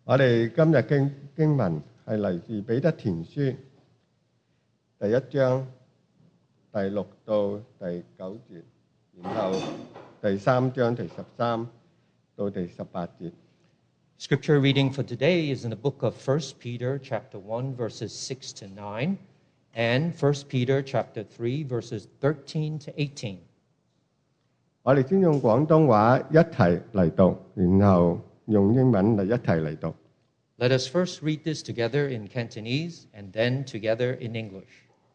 我哋今日經文係嚟自彼得前書第1章第6到第9節，然後第3章第13到第18節。 Scripture reading for today is in the book of 1 Peter chapter 1 verses 6 to 9 and 1 Peter chapter 3 verses 13 to 18. 我哋先用廣東話一齊嚟讀，然後用英文嚟一齊嚟讀。 Let us first read this together in Cantonese and then together in English.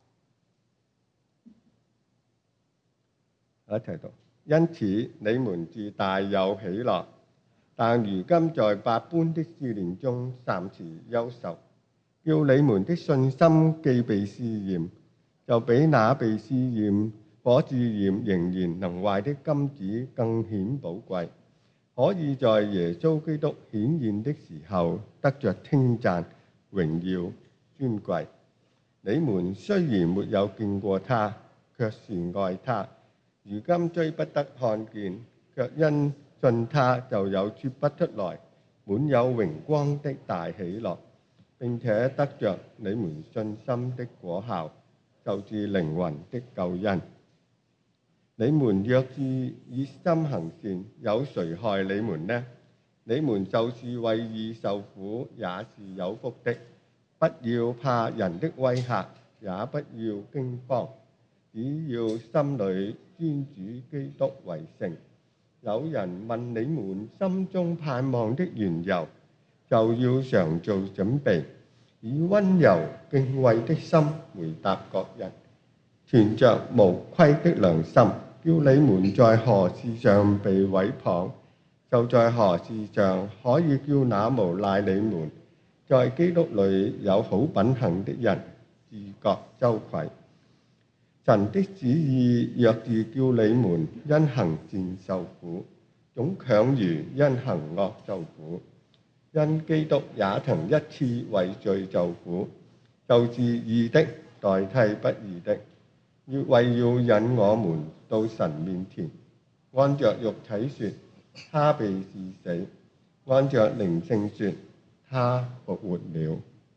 一齊讀。因此你們自大有喜樂，但如今在百般的試煉中暫時憂愁，叫你們的信心既被試驗，就比那被試驗火試驗仍然能壞的金子更顯寶貴，可以在耶穌基督顯現的時候得着稱讚、榮耀、尊貴。你們雖然沒有見過他，卻是愛他。如今雖不得看見，卻因信他就有說不出來、滿有榮光的大喜樂，並且得着你們信心的果效，就是靈魂的救恩。你們若是熱心行善，有誰害你們呢？你們就是為義受苦，也是有福的。不要怕人的威嚇，也不要驚慌，只要心裏尊主基督為聖。有人問你們心中盼望的緣由，就要常做準備，以溫柔敬畏的心回答各人，存着無虧的良心，叫你們在何事上被毀謗，就在何事上可以叫那無賴你們在基督裏有好品行的人自覺羞愧。神的旨意若是叫你們因行善受苦，總強如因行惡受苦。因基督也曾一次為罪受苦，就是義的代替不義的，為要引我們到神面前。按着肉體說，他被治死；按着靈性說，他復活了。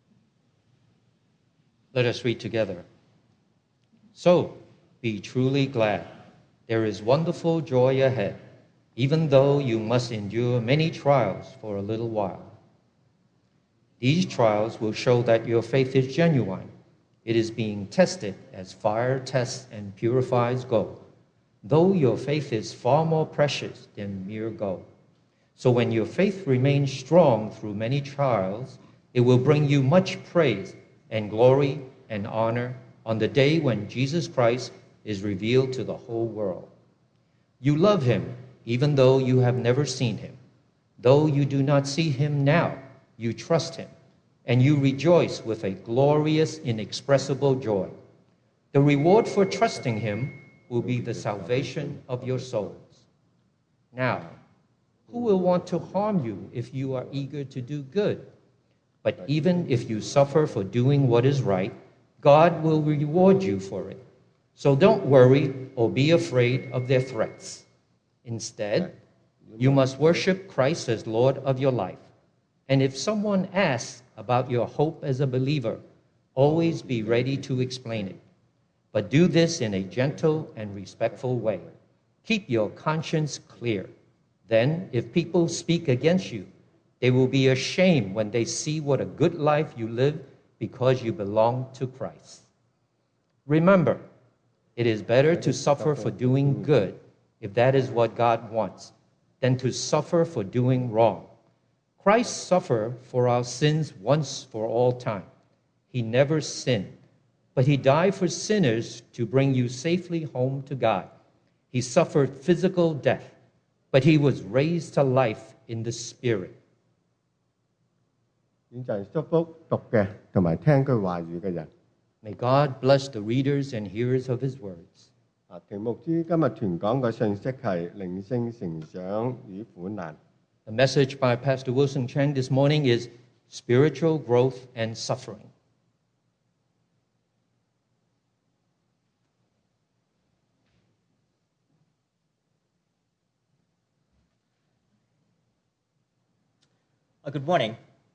Let us read together. So, be truly glad. There is wonderful joy ahead, even though you must endure many trials for a little while. These trials will show that your faith is genuine. It is being tested as fire tests and purifies gold, though your faith is far more precious than mere gold. So when your faith remains strong through many trials, it will bring you much praise and glory and honor on the day when Jesus Christ is revealed to the whole world. You love him even though you have never seen him. Though you do not see him now, you trust him, and you rejoice with a glorious, inexpressible joy. The reward for trusting him will be the salvation of your souls. Now, who will want to harm you if you are eager to do good? But even if you suffer for doing what is right, God will reward you for it. So don't worry or be afraid of their threats. Instead, you must worship Christ as Lord of your life. And if someone asks about your hope as a believer, always be ready to explain it. But do this in a gentle and respectful way. Keep your conscience clear. Then, if people speak against you, they will be ashamed when they see what a good life you live because you belong to Christ. Remember, it is better to suffer for doing good, if that is what God wants, than to suffer for doing wrong. Christ suffered for our sins once for all time. He never sinned, but he died for sinners to bring you safely home to God. He suffered physical death, but he was raised to life in the Spirit. 現在祝福讀嘅同埋聽佢話語嘅人。 May God bless the readers and hearers of his words. 田牧師今日傳講嘅信息係靈性成長與苦難。 The message by Pastor Wilson Chang this morning is spiritual growth and suffering. Good morning.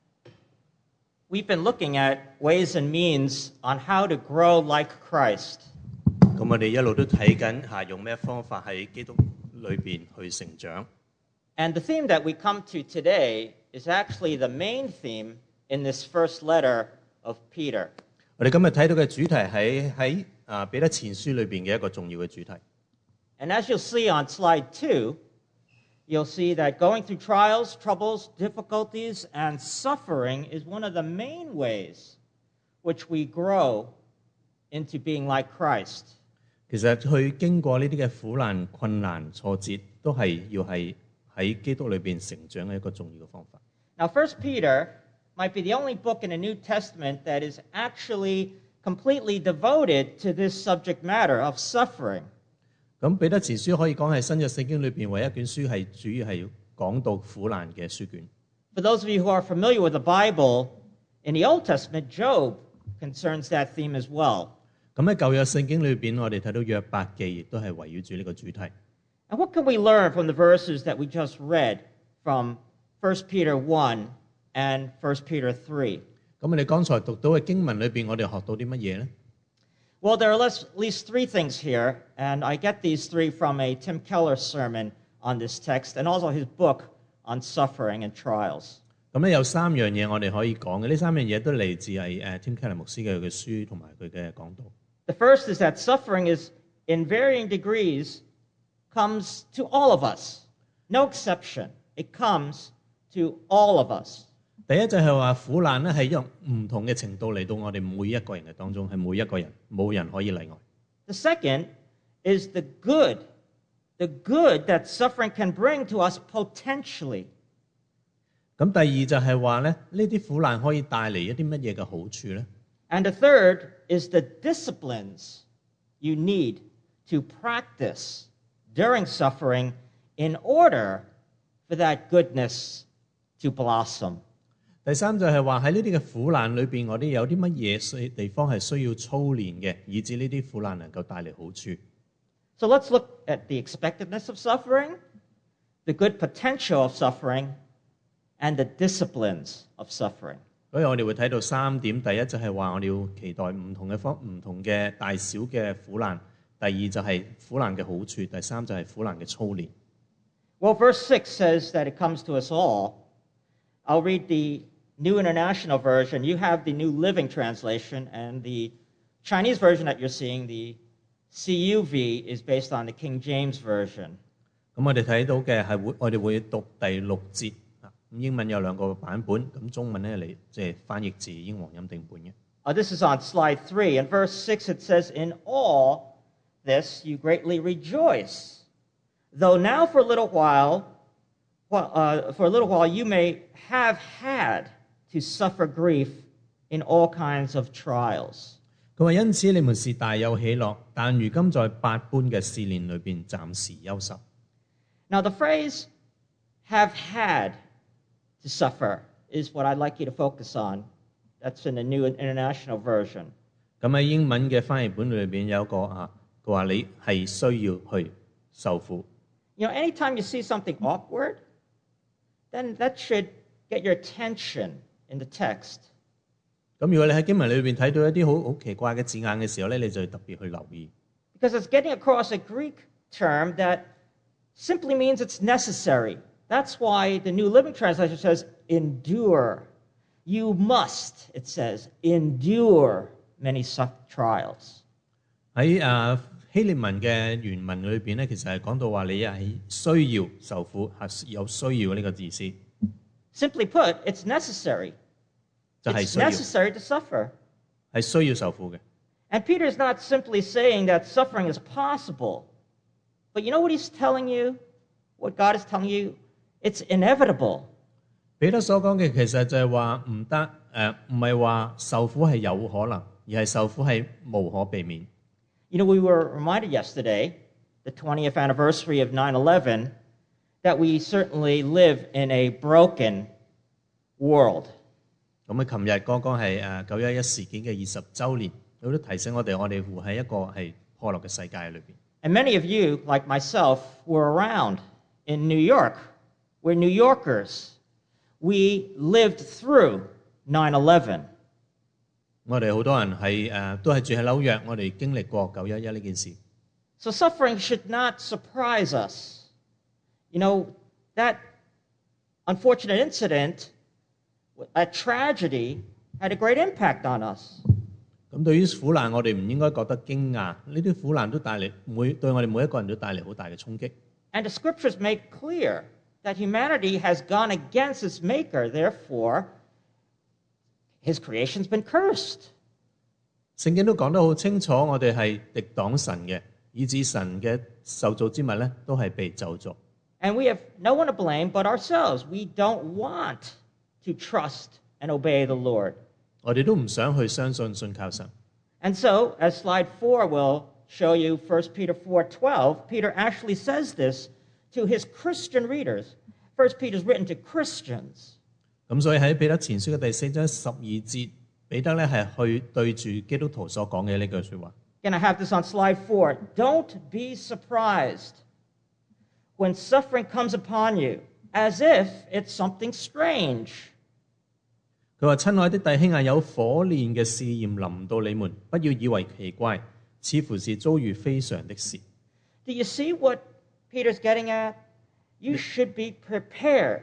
We've been looking at ways and means on how to grow like Christ. 咁我哋一路都睇緊用咩方法喺基督裏邊去成長。 And the theme that we come to today is actually the main theme in this first letter of Peter. 我哋今日睇到嘅主題喺彼得前書裏邊嘅一個重要嘅主題。 And as you'll see on slide 2, you'll see that going through trials, troubles, difficulties, and suffering is one of the main ways which we grow into being like Christ. 其實去經過呢啲嘅苦難、困難、挫折，都係要係喺基督裏邊成長嘅一個重要嘅方法。 Now, 1 Peter might be the only book in the New Testament that is actually completely devoted to this subject matter of suffering. 咁彼得前書可以講係新約聖經裏邊唯一一卷書係主要係講到苦難嘅書卷。 For those of you who are familiar with the Bible, in the Old Testament, Job concerns that theme as well. 咁喺舊約聖經裏邊，我哋睇到約伯記亦都係圍繞住呢個主題。 And what can we learn from the verses that we just read from 1 Peter 1 and 1 Peter 3? 咁我哋剛才讀到嘅經文裏邊，我哋學到啲乜嘢呢？ Well, there are at least 3 things here, and I get these 3 from a Tim Keller sermon on this text and also his book on suffering and trials. 咁咧有3樣嘢我哋可以講嘅，呢3樣嘢都嚟自係Tim Keller 牧師嘅書同埋佢嘅講道。 The first is that suffering is, in varying degrees, comes to all of us. No exception. It comes to all of us. 第一就係話苦難咧係用唔同嘅程度嚟到我哋每一個人嘅當中，係每一個人，冇人可以例外。 The second is the good that suffering can bring to us potentially. 咁第二就係話咧，呢啲苦難可以帶嚟一啲乜嘢嘅好處咧？ And the third is the disciplines you need to practice during suffering in order for that goodness to blossom. 第三就係話喺呢啲嘅苦難裏邊，我哋有啲乜嘢地方係需要操練嘅，以致呢啲苦難能夠帶嚟好處。 So let's look at the expectedness of suffering, the good potential of suffering, and the disciplines of suffering. 所以我哋會睇到3點，第一就係話我哋要期待唔同嘅大小嘅苦難，第二就係苦難嘅好處，第三就係苦難嘅操練。 Well, verse 6 says that it comes to us all. I'll read the New International Version. You have the New Living Translation, and the Chinese version that you're seeing, the CUV, is based on the King James Version. 咁我哋睇到嘅係我哋會讀第6節。咁英文有2個版本，咁中文咧嚟即係翻譯自英皇欽定本嘅。 This is on slide 3. In verse 6 it says, "In all this you greatly rejoice, though now for a little while you may have had to suffer grief in all kinds of trials." 佢話因此你們是大有喜樂，但如今在百般嘅試煉裏邊暫時憂愁。 Now the phrase "have had to suffer" is what I'd like you to focus on. That's in the New International Version. 咁喺英文嘅翻譯本裏邊有一個佢話你係需要去受苦。 You know, anytime you see something awkward, then that should get your attention in the text. 咁如果你喺經文裏邊睇到一啲好奇怪嘅字眼嘅時候咧，你就特別去留意。 Because it's getting across a Greek term that simply means it's necessary. That's why the New Living Translation says, endure. You must, it says, endure many trials. 喺希臘文嘅原文裏邊咧，其實係講到話你係需要受苦，係有需要呢個意思。 Simply put, it's necessary. 就係 It's 需要， necessary to suffer. 係需要受苦嘅。 And Peter's not simply saying that suffering is possible. But you know what he's telling you? What God is telling you? It's inevitable. 彼得所講嘅其實就係話唔係話受苦係有可能，而係受苦係無可避免。 You know, we were reminded yesterday, the 20th anniversary of 9/11, that we certainly live in a broken world. 咁琴日剛剛係911事件嘅20週年，佢都提醒我哋活喺一個係破落嘅世界裏邊。 And many of you, like myself, were around in New York. We're New Yorkers. We lived through 9/11. 我哋好多人都係住喺紐約，我哋經歷過911呢件事。 So suffering should not surprise us. You know, that unfortunate incident, that tragedy, had a great impact on us. 咁對於苦難，我哋唔應該覺得驚訝，呢啲苦難都對我哋每一個人都帶嚟好大嘅衝擊。 And the scriptures make clear that humanity has gone against its maker, therefore, his creation's been cursed. 聖經都講得好清楚，我哋係敵擋神嘅，以致神嘅受造之物咧都係被咒詛。 And we have no one to blame but ourselves. We don't want to trust and obey the Lord. 我哋都唔想去相信信靠神。 And so, as slide 4 will show you, 1 Peter 4:12, Peter actually says this to his Christian readers. 1 Peter is written to Christians. 咁所以喺彼得前書嘅第4章12節，彼得咧係去對住基督徒所講嘅呢句説話。 Again, I have this on slide 4. Don't be surprised when suffering comes upon you, as if it's something strange. 佢話：親愛的弟兄啊，有火煉嘅試驗臨到你們，不要以為奇怪，似乎是遭遇非常的事。 Do you see what Peter's getting at? You should be prepared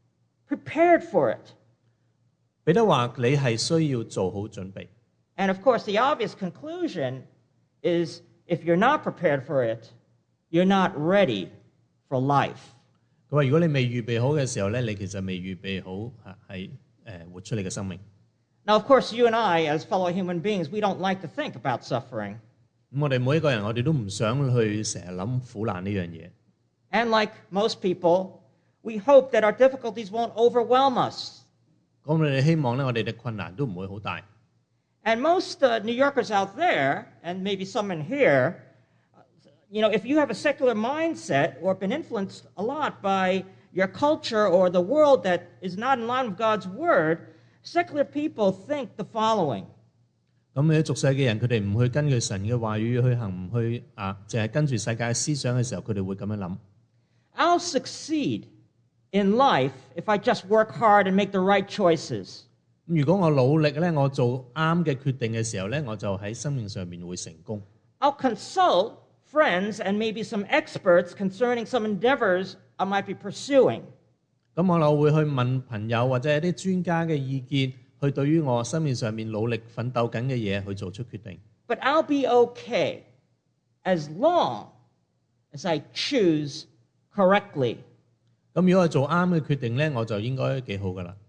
for it. 彼得話：你係需要做好準備。 And of course, the obvious conclusion is if you're not prepared for it, you're not ready for life. 佢話：如果你未預備好嘅時候咧，你其實未預備好係活出你嘅生命。 Now, of course, you and I, as fellow human beings, we don't like to think about suffering. 咁我哋每一個人，我哋都唔想去成日諗苦難呢樣嘢。 And like most people, we hope that our difficulties won't overwhelm us. 咁我哋希望咧，我哋嘅困難都唔會好大。 And most New Yorkers out there, and maybe some in here, you know, if you have a secular mindset or been influenced a lot by your culture or the world that is not in line with God's word, secular people think the following. 咁你啲俗世嘅人，佢哋唔去根據神嘅話語去行，唔去淨係跟住世界嘅思想嘅時候，佢哋會咁樣諗。 I'll succeed in life if I just work hard and make the right choices. 如果我努力咧，我做啱嘅決定嘅時候咧，我就喺生命上面會成功。 I'll consult friends and maybe some experts concerning some endeavors I might be pursuing. 咁我會去問朋友或者一啲專家嘅意見，去對於我生命上面努力奮鬥緊嘅嘢去做出決定。 But I'll be okay as long as I choose correctly. 咁如果我做啱嘅決定咧，我就應該幾好噶啦。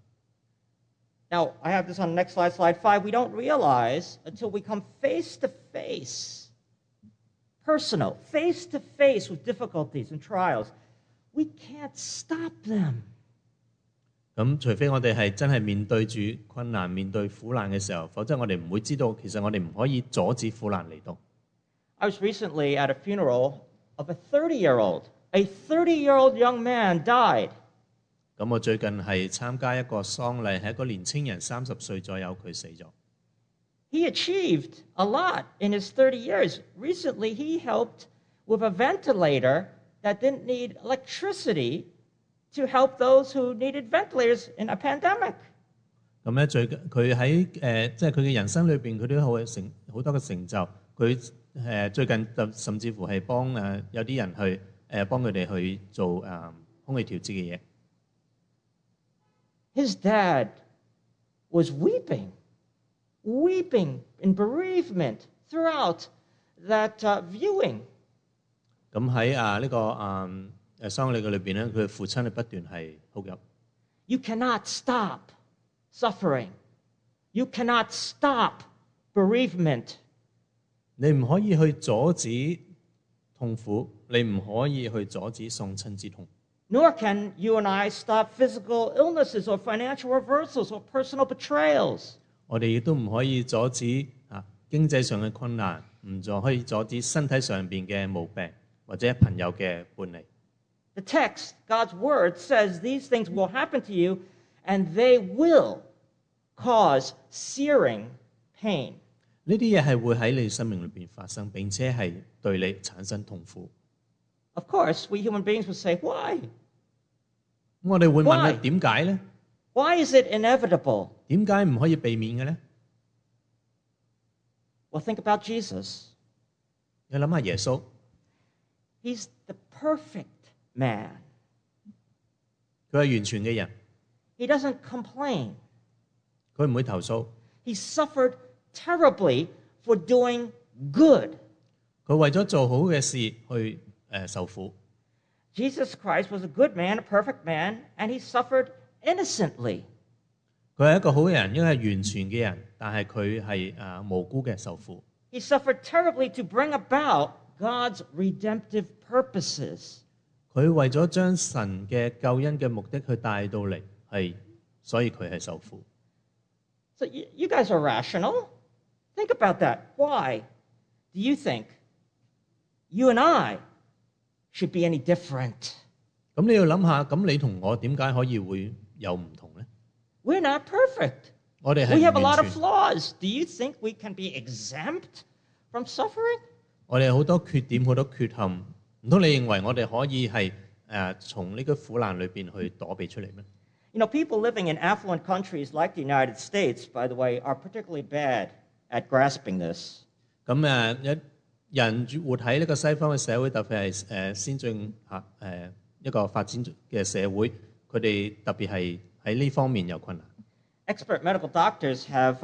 Now, I have this on the next slide, slide 5. We don't realize until we come face to face, personal, face to face with difficulties and trials, we can't stop them. 咁除非我哋係真係面對住困難、面對苦難嘅時候，否則我哋唔會知道，其實我哋唔可以阻止苦難嚟到。 I was recently at a funeral of a 30-year-old. A 30-year-old young man died. 咁我最近係參加一個喪禮，係一個年青人30歲左右，佢死咗。 He achieved a lot in his 30 years. Recently, he helped with a ventilator that didn't need electricity to help those who needed ventilators in a pandemic. 咁咧最近佢喺即係佢嘅人生裏邊，佢都好多嘅成就。佢最近就甚至乎係幫有啲人去幫佢哋去做空氣調節嘅嘢。 His dad was weeping in bereavement throughout that viewing. 咁喺呢個喪禮嘅裏邊咧，佢父親係不斷係哭泣。 You cannot stop suffering. You cannot stop bereavement. 你唔可以去阻止痛苦，你唔可以去阻止喪親之痛。 Nor can you and I stop physical illnesses or financial reversals or personal betrayals. 我哋亦都唔可以阻止經濟上嘅困難，唔可以阻止身體上邊嘅毛病或者朋友嘅叛離。 The text, God's word, says these things will happen to you and they will cause searing pain. 呢啲嘢係會喺你生命裏邊發生，並且係對你產生痛苦。 Of course, we human beings would say, why? 我哋會問 Why? 咧點解咧？ Why is it inevitable? 點解唔可以避免嘅咧？ Well, think about Jesus. 你諗下耶穌， He's the perfect man. 佢係完全嘅人， He doesn't complain. 佢唔會投訴， He suffered terribly for doing good. 佢為咗做好嘅事去受苦。 Jesus Christ was a good man, a perfect man, and he suffered innocently. 佢係一個好人，因為係完全嘅人，但係佢係無辜嘅受苦。 He suffered terribly to bring about God's redemptive purposes. 佢為咗將神嘅救恩嘅目的去帶到嚟，所以佢係受苦。 So you guys are rational. Think about that. Why do you think you and I should be any different? 咁你要諗下，咁你同我點解可以會有唔同咧？ We're not perfect. 我哋 We 係 have 唔 a lot 完 of 全， flaws. Do you think we can be exempt from suffering? 我哋好多缺點，好多缺陷。唔通你認為我哋可以係從呢個苦難裏邊去躲避出嚟咩？ You know, people living in affluent countries like the United States, by the way, are particularly bad at grasping this. 咁人活喺呢個西方嘅社會，特別係先進一個發展嘅社會，佢哋特別係喺呢方面有困難。 Expert medical doctors have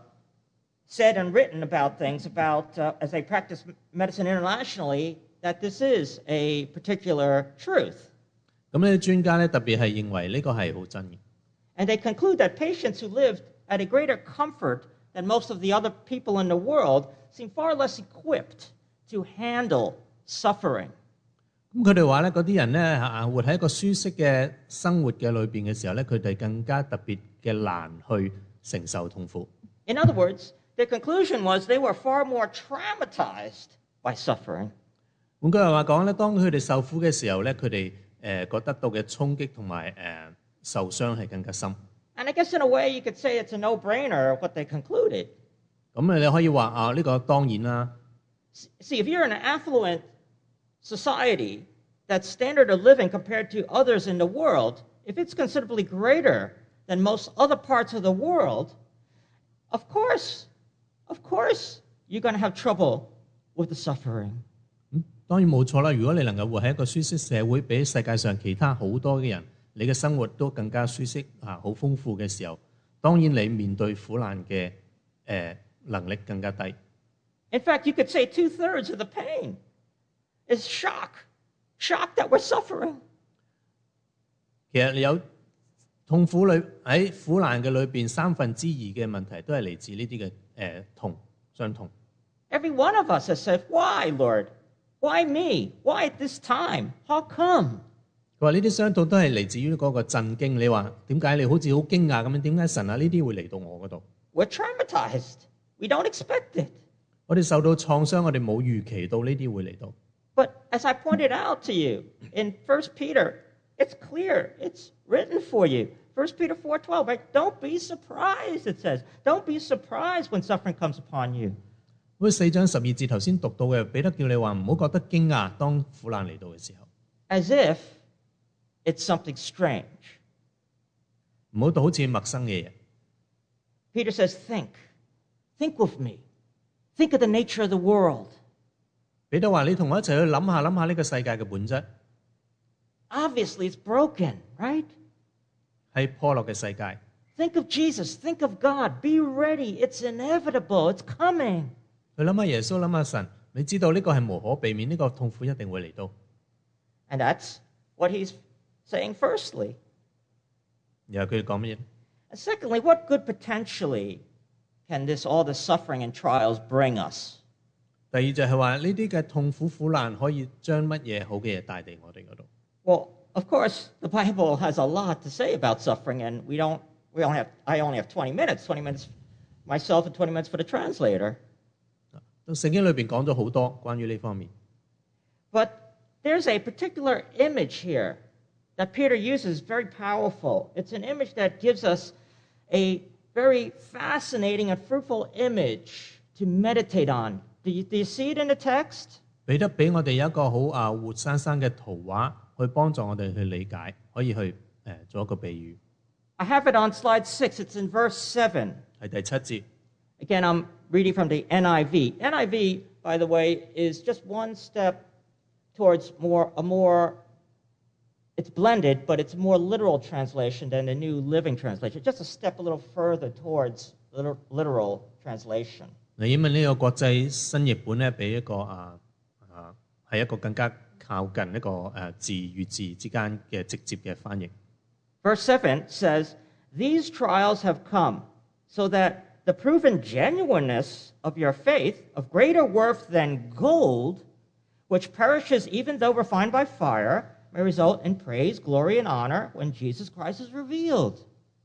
said and written about things about, as they practice medicine internationally, that this is a particular truth. 咁呢啲專家咧特別係認為呢個係好真嘅。 And they conclude that patients who lived at a greater comfort than most of the other people in the world seem far less equipped to handle suffering. 咁佢哋話咧，嗰啲人咧活喺一個舒適嘅生活嘅裏邊嘅時候咧，佢哋更加特別嘅難去承受痛苦。 In other words, their conclusion was they were far more traumatized by suffering. 換句話講咧，當佢哋受苦嘅時候咧，佢哋覺得到嘅衝擊同埋受傷係更加深。 And I guess in a way you could say it's a no-brainer what they concluded. 咁你可以話呢個當然啦。 See, if you're in an affluent society, that standard of living compared to others in the world, if it's considerably greater than most other parts of the world, of course, you're going to have trouble with the suffering. 當然冇錯啦。如果你能夠活喺一個舒適社會，比世界上其他好多嘅人，你嘅生活都更加舒適好豐富嘅時候，當然你面對苦難嘅能力更加低。 In fact, you could say 2/3 of the pain is shock that we're suffering. 其實你有痛苦裏喺苦難嘅裏邊，2/3嘅問題都係嚟自呢啲嘅傷痛。 Every one of us has said, "Why, Lord? Why me? Why at this time? How come?" 佢話呢啲傷痛都係嚟自於嗰個震驚。你話點解你好似好驚訝咁樣？點解神呢啲會嚟到我嗰度？ We're traumatized. We don't expect it. 我哋受到創傷，我哋冇預期到呢啲會嚟到。 But as I pointed out to you in 1 Peter, it's clear. It's written for you. 1 Peter 4:12, right? Don't be surprised, it says. Don't be surprised when suffering comes upon you. 咁4章12節頭先讀到嘅，彼得叫你話唔好覺得驚訝，當苦難嚟到嘅時候， As if it's something strange. 唔好到好似陌生嘅嘢。 Peter says, think with me. Think of the nature of the world. 彼得話：你同我一齊去諗下呢個世界嘅本質， Obviously, it's broken, right? 係破落嘅世界。 Think of Jesus. Think of God. Be ready. It's inevitable. It's coming. 去諗下耶穌，諗下神，你知道呢個係無可避免，呢個痛苦一定會嚟到。 And that's what he's saying firstly. 然後佢講乜嘢？ And secondly, what good potentially can all this suffering and trials bring us? 第二就係話呢啲嘅痛苦苦難可以將乜嘢好嘅嘢帶嚟我哋嗰度。 Well, of course, the Bible has a lot to say about suffering, and I only have 20 minutes myself and 20 minutes for the translator. 聖經裏邊講咗好多關於呢方面。 But there's a particular image here that Peter uses, very powerful. It's an image that gives us a very fascinating and fruitful image to meditate on. Do you see it in the text? 彼得俾我哋有一個好活生生嘅圖畫，去幫助我哋去理解，可以去做一個比喻。 I I have it on slide 6. It's in verse 7. 係第7節。 Again, I'm reading from the NIV. NIV, by the way, is just one step towards it's blended, but it's a more literal translation than the New Living Translation. Just a step a little further towards literal translation. 嗱，英文呢個國際新譯本咧，比一個係一個更加靠近一個字與字之間嘅直接嘅翻譯。 Verse 7 says, "These trials have come, so that the proven genuineness of your faith, of greater worth than gold, which perishes even though refined by fire, may result in praise, glory, and honor when Jesus Christ is revealed."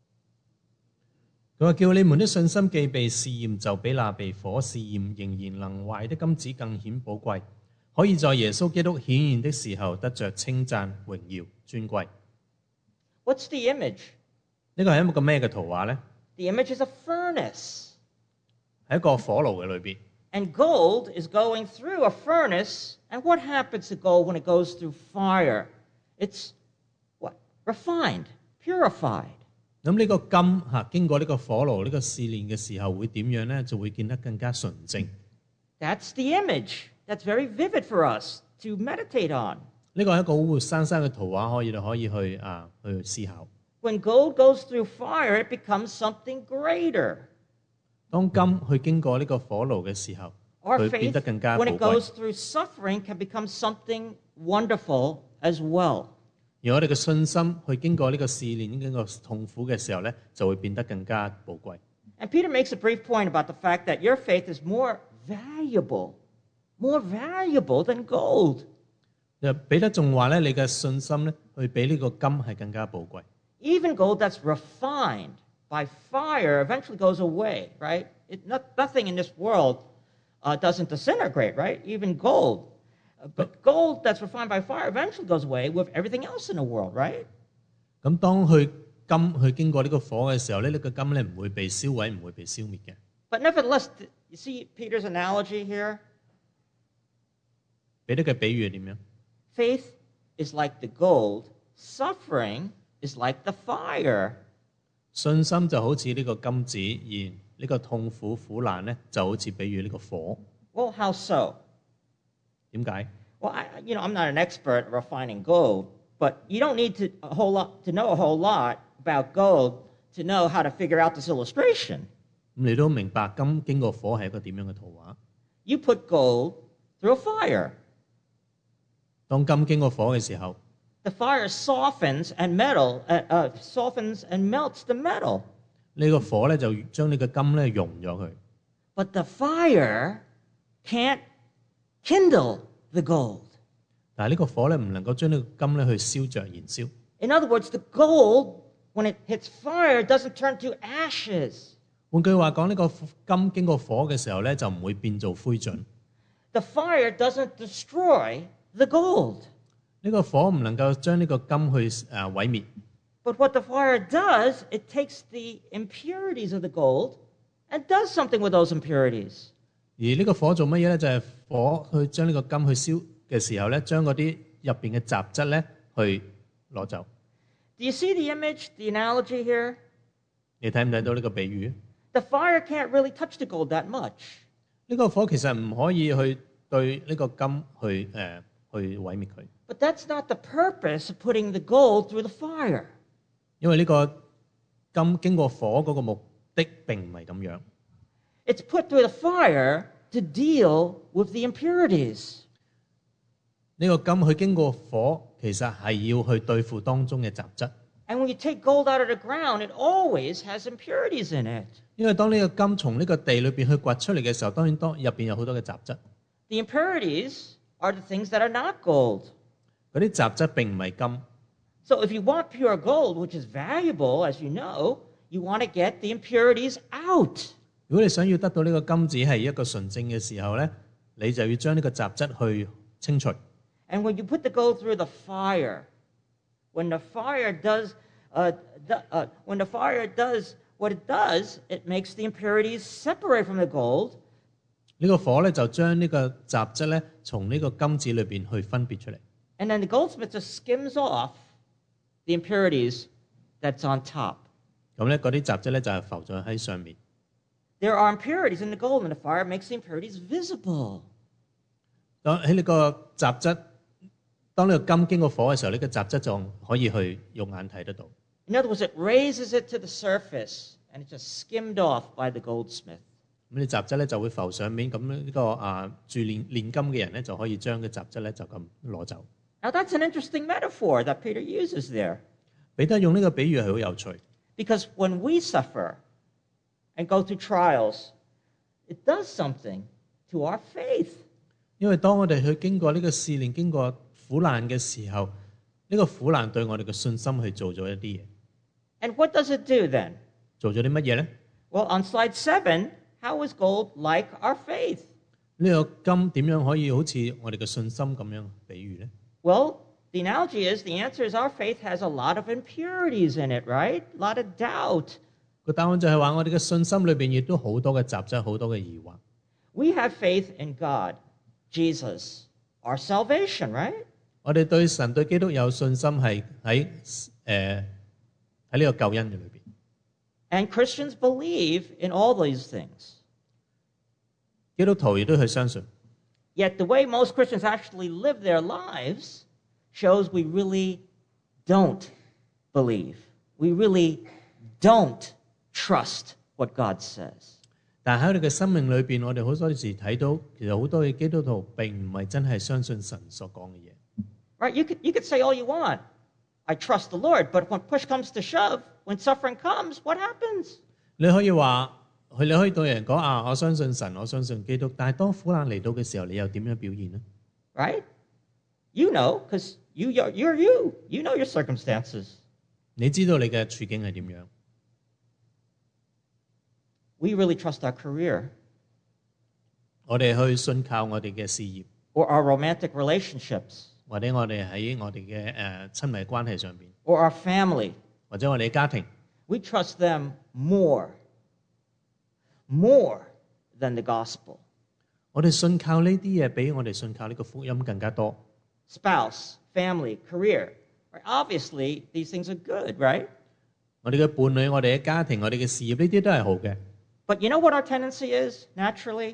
佢話叫你們的信心既被試驗，就比那被火試驗仍然能壞的金子更顯寶貴，可以在耶穌基督顯現的時候得着稱讚、榮耀、尊貴。 What's the image? 呢個係一個咩嘅圖畫呢？ The image is a furnace. 喺一個火爐嘅裏邊。 And gold is going through a furnace. And what happens to gold when it goes through fire? It's what? Refined, purified. 咁呢個金經過呢個火爐呢個試煉嘅時候會點樣呢？就會見得更加純正。 That's the image. That's very vivid for us to meditate on. 呢個係一個好活生生嘅圖畫，可以去思考。 When gold goes through fire, it becomes something greater. 當金去經過呢個火爐嘅時候， Our 佢變 faith, 得更加寶 when it 貴。 goes through suffering, can become something wonderful as well. 而我哋嘅信心去經過呢個試煉、經過痛苦嘅時候咧，就會變得更加寶貴。 And Peter makes a brief point about the fact that your faith is more valuable than gold. 彼得仲話咧，你嘅信心咧，去比呢個金係更加寶貴。 Even gold that's refined by fire eventually goes away, right? Nothing in this world doesn't disintegrate, right? Even gold. But gold that's refined by fire eventually goes away with everything else in the world, right? 咁當金去經過呢個火嘅時候咧，呢個金咧唔會被燒毀，唔會被消滅嘅。 But nevertheless, you see Peter's analogy here? 彼得嘅比喻係點樣？ Faith is like the gold, suffering is like the fire. 信心就好似呢個金子，而呢個痛苦苦難咧就好似比喻呢個火。 Well, how so? 點解？ Well, I'm not an expert at refining gold, but you don't need to know a whole lot about gold to know how to figure out this illustration. 咁你都明白金經過火係一個點樣嘅圖畫？ You put gold through a fire. 當金經過火嘅時候， The fire softens and melts the metal. 呢個火咧就將呢個金咧溶咗佢。 But the fire can't kindle the gold. 但係呢個火咧唔能夠將呢個金咧去燒着燃燒。 In other words, the gold, when it hits fire, doesn't turn to ashes. 換句話講，呢個金經過火嘅時候咧就唔會變做灰燼。 The fire doesn't destroy the gold. 呢個火唔能夠將呢個金去毀滅。 But what the fire does, it takes the impurities of the gold and does something with those impurities. 而呢個火做乜嘢咧？就係火去將呢個金去燒嘅時候咧，將嗰啲入邊嘅雜質咧去攞走。 Do you see the image, the analogy here? 你睇唔睇到呢個比喻？ The fire can't really touch the gold that much. 呢個火其實唔可以去對呢個金去毀滅佢， But that's not the purpose of putting the gold through the fire. 因為呢個金經過火嗰個目的並唔係咁樣。 It's put through the fire to deal with the impurities. 呢個金去經過火，其實係要去對付當中嘅雜質。 And when you take gold out of the ground, it always has impurities in it. 因為當呢個金從呢個地裏邊去掘出嚟嘅時候，當然入邊有好多嘅雜質。 The impurities are the things that are not gold. 嗰啲雜質並唔係金。 So if you want pure gold, which is valuable, as you know, you want to get the impurities out. 如果你想要得到呢個金子係一個純正嘅時候咧，你就要將呢個雜質去清除。 And when you put the gold through the fire, when the fire does what it does, it makes the impurities separate from the gold. 呢個火咧就將呢個雜質咧從呢個金子裏邊去分別出嚟。 And then the goldsmith just skims off the impurities that's on top. 咁咧嗰啲雜質咧就係浮咗喺上面。 There are impurities in the gold, and the fire makes the impurities visible. 當喺呢個雜質，當呢個金經過火嘅時候，呢個雜質就可以去肉眼睇得到。 In other words, it raises it to the surface, and it's just skimmed off by the goldsmith. 咁啲雜質咧就會浮上面，咁呢個鑄煉金嘅人咧就可以將嘅雜質咧就咁攞走。 Now, that's an interesting metaphor that Peter uses there. 彼得用呢個比喻係好有趣， Because when we suffer and go through trials, it does something to our faith. 因為當我哋去經過呢個試煉、經過苦難嘅時候，呢個苦難對我哋嘅信心去做咗一啲嘢。 And what does it do then? 做咗啲乜嘢咧？ Well, on slide 7, how is gold like our faith? 呢個金點樣可以好似我哋嘅信心咁樣比喻咧？ Well, the analogy is, the answer is our faith has a lot of impurities in it, right? A lot of doubt. 個答案就係話我哋嘅信心裏邊亦都好多嘅雜質，好多嘅疑惑。 We have faith in God, Jesus, our salvation, right? 我哋對神對基督有信心係喺呢個救恩嘅裏邊。 And Christians believe in all these things. 基督徒亦都去相信， Yet the way most Christians actually live their lives shows we really don't believe. We really don't trust what God says. 但喺我哋嘅生命裏邊，我哋好多時睇到，其實好多嘅基督徒並唔係真係相信神所講嘅嘢。 Right? You could say all you want. I trust the Lord, but when push comes to shove, when suffering comes, what happens? 你可以話，你可以對人講我相信神，我相信基督。但係當苦難嚟到嘅時候，你又點樣表現呢？ Right? You know, because you're you. You know your circumstances. 你知道你嘅處境係點樣？ We really trust our career 我哋去信靠我哋嘅事業， or our romantic relationships 或者我哋喺我哋嘅親密關係上邊， or our family. 或者我哋嘅家庭， We trust them more than the gospel. 我哋信靠呢啲嘢比我哋信靠呢個福音更加多。 Spouse, family, career. Right? Obviously, these things are good, right? 我哋嘅伴侶、我哋嘅家庭、我哋嘅事業呢啲都係好嘅。 But you know what our tendency is, naturally?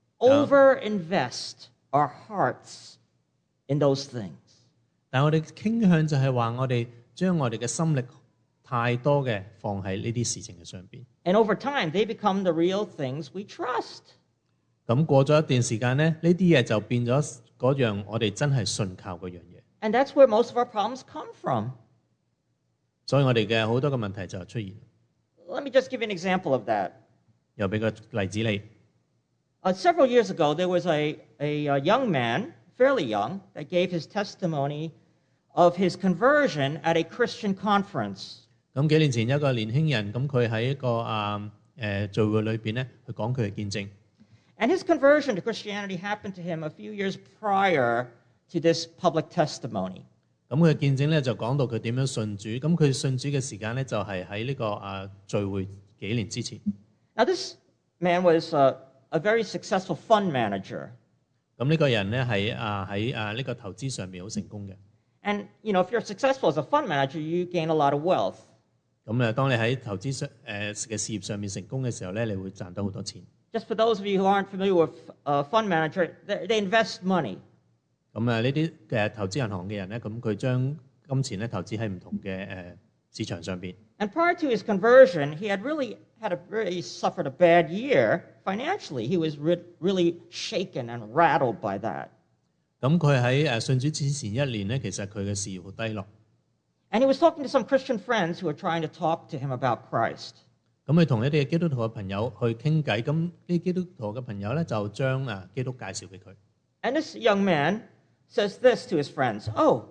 Overinvest our hearts in those things. 但我哋傾向就係話，我哋將我哋嘅心力太多嘅放喺呢啲事情嘅上邊。 And over time, they become the real things we trust. 咁過咗一段時間咧，呢啲嘢就變咗嗰樣我哋真係信靠嗰樣嘢。 And that's where most of our problems come from. 所以我哋嘅好多嘅問題就出現。 Let me just give you an example of that. 又俾個例子你。 Several years ago, there was a young man, fairly young, that gave his testimony of his conversion at a Christian conference. 咁幾年前有一個年輕人，咁佢喺一個聚會裏邊咧，去講佢嘅見證。 And his conversion to Christianity happened to him a few years prior to this public testimony. 咁佢嘅見證咧就講到佢點樣信主。咁佢信主嘅時間咧就係喺呢個聚會幾年之前。 Now, this man was a very successful fund manager. 咁呢個人咧喺呢個投資上面好成功嘅。 And, you know, if you're successful as a fund manager, you gain a lot of wealth. 咁當你喺投資嘅事業上面成功嘅時候咧，你會賺到好多錢。 Just for those of you who aren't familiar with a fund manager, they invest money. 咁呢啲嘅投資銀行嘅人咧，咁佢將金錢咧投資喺唔同嘅市場上邊。 And prior to his conversion, he had really suffered a bad year financially. He was really shaken and rattled by that. 咁佢喺信主之前一年咧，其實佢嘅事業好低落。 And he was talking to some Christian friends who were trying to talk to him about Christ. 咁佢同一啲基督徒嘅朋友去傾偈，咁啲基督徒嘅朋友咧就將基督介紹俾佢。 And this young man says this to his friends: "Oh,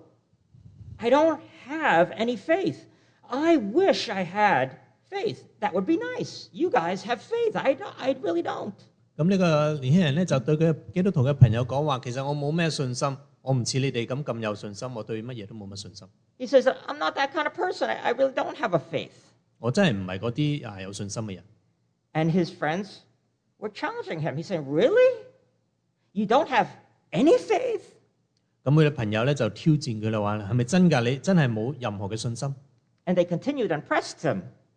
I don't have any faith. I wish I had faith. That would be nice. You guys have faith. I really don't." 咁呢個年輕人咧就對佢基督徒嘅朋友講話：其實我冇咩信心，我唔似你哋咁有信心，我對乜嘢都冇乜信心。 He says, "I'm not that kind of person. I really don't have a faith." 我真係唔係嗰啲有信心嘅人。 And his friends were challenging him. He said, "Really? You don't have any faith?" 咁佢嘅朋友咧就挑戰佢啦，話係咪真㗎？你真係冇任何嘅信心？ And they continued and pressed him.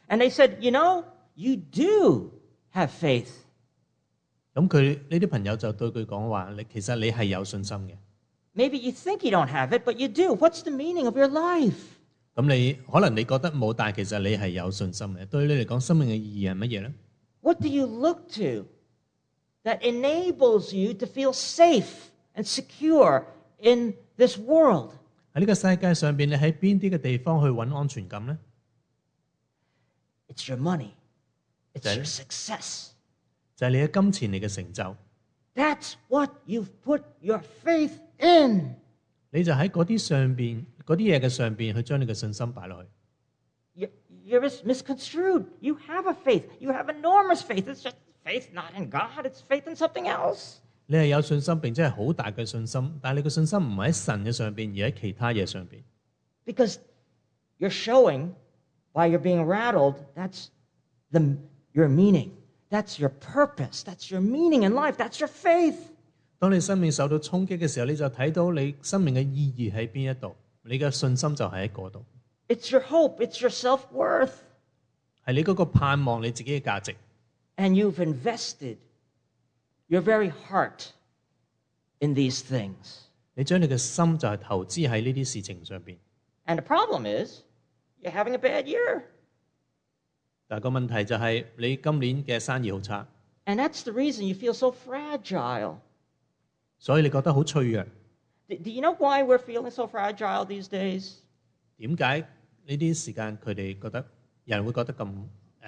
And they said, you know, you do have faith. 咁佢呢啲朋友就對佢講話：其實你係有信心嘅。 Maybe you think you don't have it, but you do. What's the meaning of your life? 咁你可能你覺得冇，但係其實你係有信心嘅。對你嚟講，生命嘅意義係乜嘢咧？ What do you look to that enables you to feel safe and secure in this world? 喺呢個世界上邊，你喺邊啲嘅地方去揾安全感咧？ It's your money. It's Then? your success. 就係你嘅金錢、你嘅成就， That's what you've put your faith in. 你就喺嗰啲上邊、嗰啲嘢嘅上邊去將你嘅信心擺落去。 You're misconstrued. You have a faith. You have enormous faith. It's just faith not in God. It's faith in something else. 你係有信心並且係好大嘅信心，但係你嘅信心唔係喺神嘅上邊，而喺其他嘢上邊。 Because you're showing by you're being rattled, that's your meaning. That's your purpose. That's your meaning in life. That's your faith. 當你生命受到衝擊嘅時候，你就睇到你生命嘅意義喺邊一度，你嘅信心就喺嗰度， It's your hope. It's your self-worth. 係你嗰個盼望你自己嘅價值。 And you've invested your very heart in these things. 你將你嘅心就係投資喺呢啲事情上邊。 And the problem is, you're having a bad year. 但係個問題就係你今年嘅生意好差， And that's the reason you feel so fragile. 所以你覺得好脆弱。 Do you know why we're feeling so fragile these days? 點解呢啲時間佢哋覺得人會覺得咁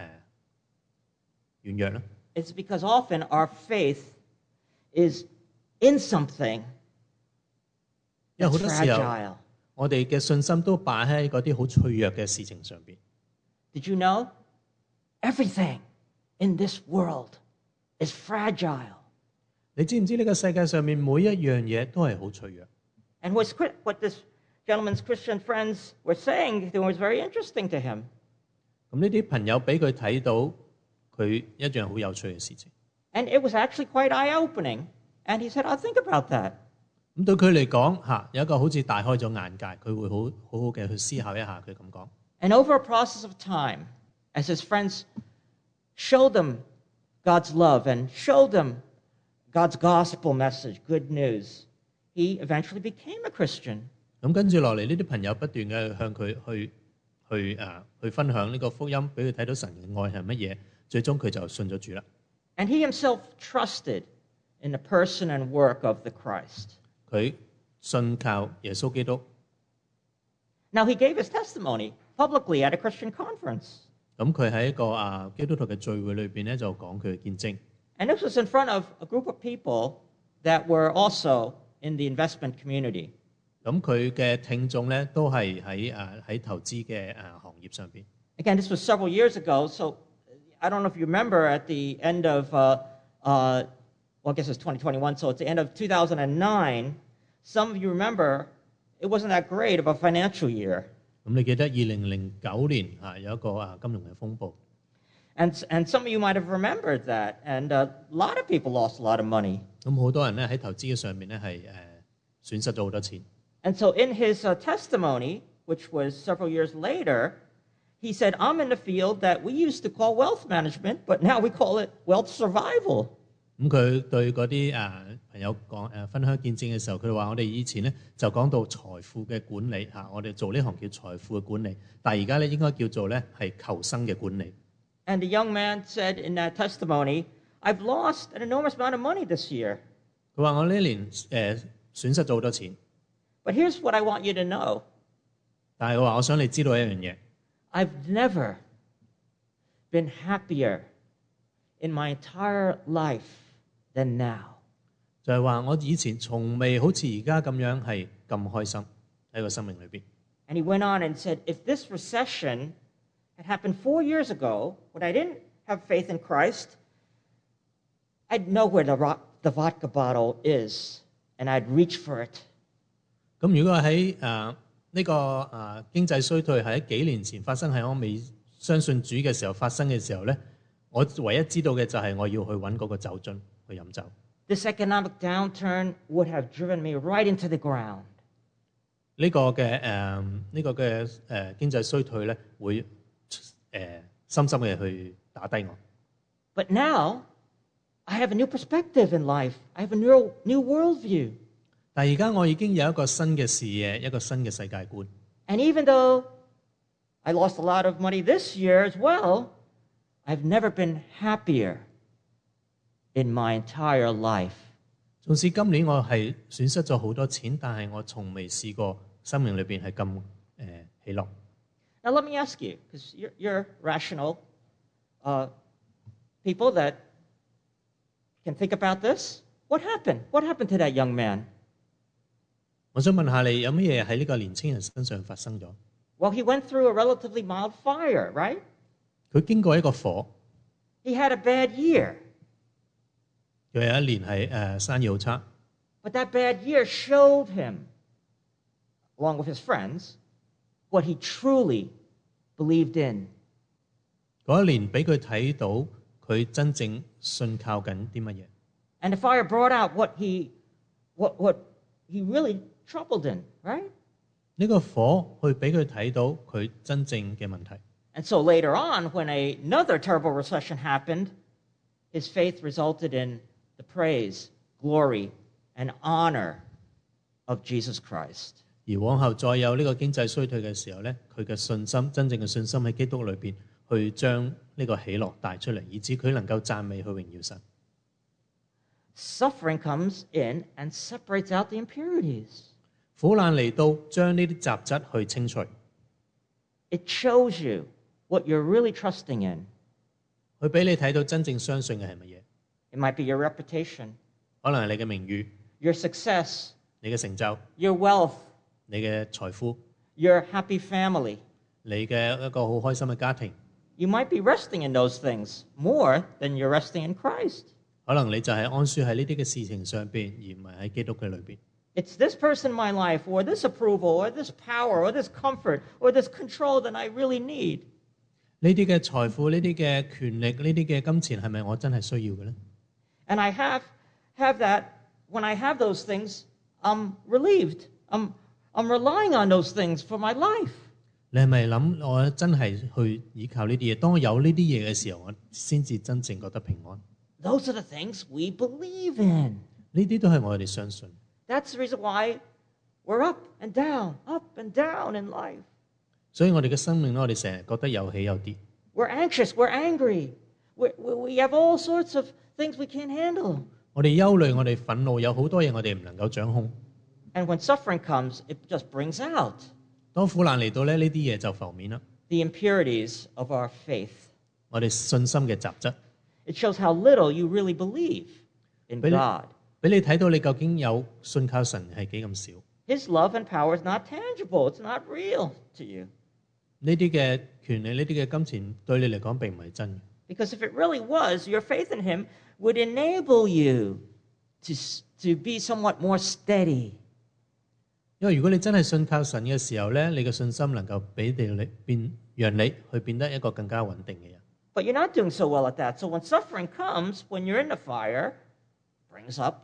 軟弱咧？ It's because often our faith is in something 因為好 that's 多時候 fragile. 我哋嘅信心都擺喺嗰啲好脆弱嘅事情上邊。 Did you know? Everything in this world is fragile. 你知唔知呢個世界上面每一樣嘢都係好脆弱？ And what this gentleman's Christian friends were saying was very interesting to him. 咁呢啲朋友俾佢睇到佢一樣好有趣嘅事情。 And it was actually quite eye-opening. And he said, I'll think about that. 咁對佢嚟講有一個好似大開咗眼界，佢會好好嘅去思考一下。佢咁講。 And over a process of time, as his friends showed them God's love and showed them God's gospel message, good news, he eventually became a Christian. 咁跟住落嚟，呢啲朋友不斷嘅向佢去分享呢個福音，俾佢睇到神嘅愛係乜嘢。最終佢就信咗主啦。 And he himself trusted in the person and work of the Christ. 佢信靠耶穌基督。 Now, he gave his testimony publicly at a Christian conference. 咁佢喺一個基督徒嘅聚會裏邊咧，就講佢嘅見證。 And this was in front of a group of people that were also in the investment community. 咁佢嘅聽眾咧都係喺投資嘅行業上邊。 Again, this was several years ago, so I don't know if you remember at the end of, well, I guess it's 2021, so it's the end of 2009. Some of you remember it wasn't that great of a financial year. 咁你記得2009年有一個金融嘅風暴。 And some of you might have remembered that. And a lot of people lost a lot of money. 咁好多人咧喺投資嘅上面咧係損失咗好多錢。 And so in his testimony, which was several years later, he said, I'm in the field that we used to call wealth management, but now we call it wealth survival. 咁佢對嗰啲朋友講分享見證嘅時候，佢話我哋以前咧就講到財富嘅管理我哋做呢行叫財富嘅管理，但係而家咧應該叫做咧係求生嘅管理。 And the young man said in that testimony, I've lost an enormous amount of money this year. 佢話我呢年損失咗好多錢， But here's what I want you to know. 但係佢話我想你知道一樣嘢， I've never been happier in my entire life than now. 就係話我以前從未好似而家咁樣係咁開心喺個生命裏邊。 And he went on and said, if this recession had happened 4 years ago, when I didn't have faith in Christ, I'd know where the vodka bottle is, and I'd reach for it. 咁如果喺呢個經濟衰退係喺幾年前發生，喺我未相信主嘅時候發生嘅時候咧，我唯一知道嘅就係我要去揾嗰個酒樽去飲酒。 This economic downturn would have driven me right into the ground. 呢個嘅經濟衰退咧，會深深嘅去打低我。 But now, I have a new perspective in life. I have a new worldview. 但係而家我已經有一個新嘅視野，一個新嘅世界觀。 And even though I lost a lot of money this year as well, I've never been happier in my entire life. 縱使今年我係損失咗好多錢，但係我從未試過生命裏邊係咁喜樂。 Now, let me ask you, because you're rational people that can think about this. What happened? What happened to that young man? 我想問下你，有乜嘢喺呢個年青人身上發生咗？ Well, he went through a relatively mild fire, right? 佢經過一個火， He had a bad year. 佢有一年係生意好差， But that bad year showed him, along with his friends, what he truly believed in. 嗰一年俾佢睇到佢真正信靠緊啲乜嘢。 And the fire brought out what he really troubled in, right? 呢個火去俾佢睇到佢真正嘅問題。 And so later on, when another terrible recession happened, his faith resulted in the praise, glory, and honor of Jesus Christ. 而往後再有呢個經濟衰退嘅時候咧，佢嘅信心，真正嘅信心喺基督裏邊，去將呢個喜樂帶出嚟，以致佢能夠讚美去榮耀神。 Suffering comes in and separates out the impurities. 苦難嚟到，將呢啲雜質去清除， It shows you what you're really trusting in. 佢俾你睇到真正相信嘅係乜嘢？ It might be your reputation, 可能係你嘅名譽、 your success, 你嘅成就、 your wealth, 你嘅財富、 your happy family. 你嘅一個好開心嘅家庭。 You might be resting in those things more than you're resting in Christ. 可能你就係安舒喺呢啲嘅事情上邊，而唔係喺基督嘅裏邊。 It's this person in my life, or this approval, or this power, or this comfort, or this control that I really need. 呢啲嘅財富、呢啲嘅權力、呢啲嘅金錢係咪我真係需要嘅咧？ And I have that. When I have those things, I'm relieved. I'm relying on those things for my life. 你係咪諗我真係去依靠呢啲嘢？當我有呢啲嘢嘅時候，我先至真正覺得平安。 Those are the things we believe in. 呢啲都係我哋相信。 That's the reason why we're up and down in life. 所以我哋嘅生命咧，我哋成日覺得有起有跌。 We're anxious, we're angry. We have all sorts of things we can't handle. 我哋憂慮，我哋憤怒，有好多嘢我哋唔能夠掌控。 And when suffering comes, it just brings out 當苦難嚟到咧，呢啲嘢就浮面啦。 the impurities of our faith. 我哋信心嘅雜質， It shows how little you really believe in Really? God. 俾你睇到你究竟有信靠神係幾咁少。 His love and power is not tangible. It's not real to you. 呢啲嘅權利、呢啲嘅金錢對你嚟講並唔係真嘅。 Because if it really was, your faith in Him would enable you to be somewhat more steady. 因為如果你真係信靠神嘅時候咧，你嘅信心能夠俾讓你去變得一個更加穩定嘅人。 But you're not doing so well at that. So when suffering comes, when you're in the fire, brings out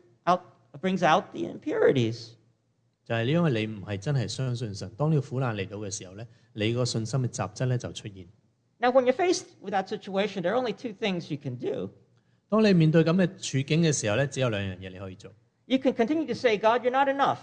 the impurities. 就係因為你唔係真係相信神，當呢個苦難嚟到嘅時候咧，你個信心嘅雜質咧就出現。 Now, when you're faced with that situation, there are only two things you can do. 當你面對咁嘅處境嘅時候咧，只有兩樣嘢你可以做。 You can continue to say, God, you're not enough.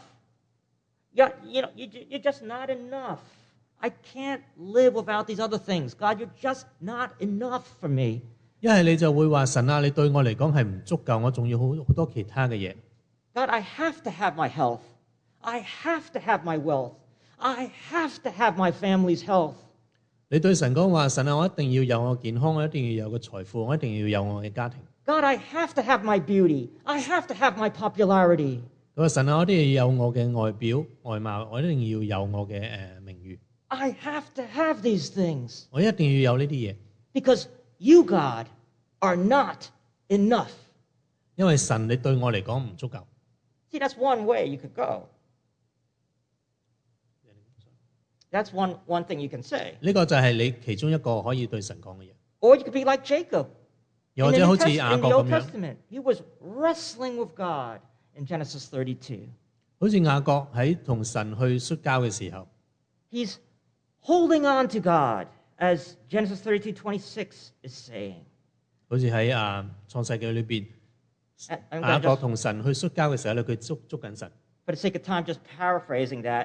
You're just not enough. I can't live without these other things. God, you're just not enough for me. 一係你就會話神啊，你對我嚟講係唔足夠，我仲要好多其他嘅嘢。 God, I have to have my health. I have to have my wealth. I have to have my family's health. 你對神講話，神啊，我一定要有我健康，我一定要有個財富，我一定要有我嘅家庭。 God, I have to have my beauty. I have to have my popularity. 佢話神啊，我一定要有我嘅外表外貌，我一定要有我嘅名譽， I have to have these things. 我一定要有呢啲嘢， Because you, God, are not enough. 因為神你對我嚟講唔足夠。 See, that's one way you could go. That's one thing you can say. 呢個就係你其中一個可以對神講嘅嘢。 Or you could be like Jacob. 又 In 或 the 者 New 好似 Testament, 雅 in 各 the Old 咁樣， Testament, he was wrestling with God in Genesis 32. 好似雅各喺同神去摔跤嘅時候， He's holding on to God as Genesis 32:26 is saying. 好似喺創世記裏邊， I'm 雅 gonna 各 just, 同神去摔跤嘅時候咧，佢捉緊神。 for the sake of time, just paraphrasing that.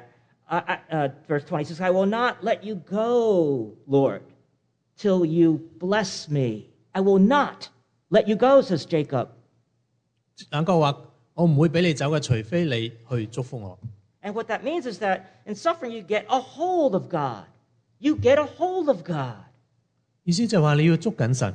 Verse 26, I will not let you go, Lord, till you bless me. I will not let you go, says Jacob. 雅各話：我唔會俾你走嘅，除非你去祝福我。 And what that means is that in suffering, you get a hold of God. You get a hold of God. 意思就係話你要捉緊神，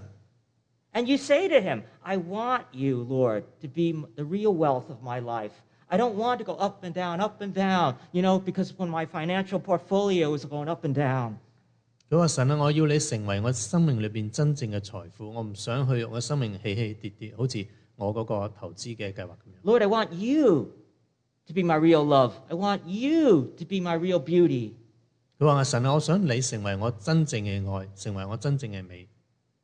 And you say to him, I want you, Lord, to be the real wealth of my life. I don't want to go up and down, because when my financial portfolio is going up and down. 佢話神啊，我要你成為我生命裏邊真正嘅財富，我唔想去我生命起起跌跌，好似我嗰個投資嘅計劃咁樣。 Lord, I want you to be my real love. I want you to be my real beauty. 佢話神啊，我想你成為我真正嘅愛，成為我真正嘅美。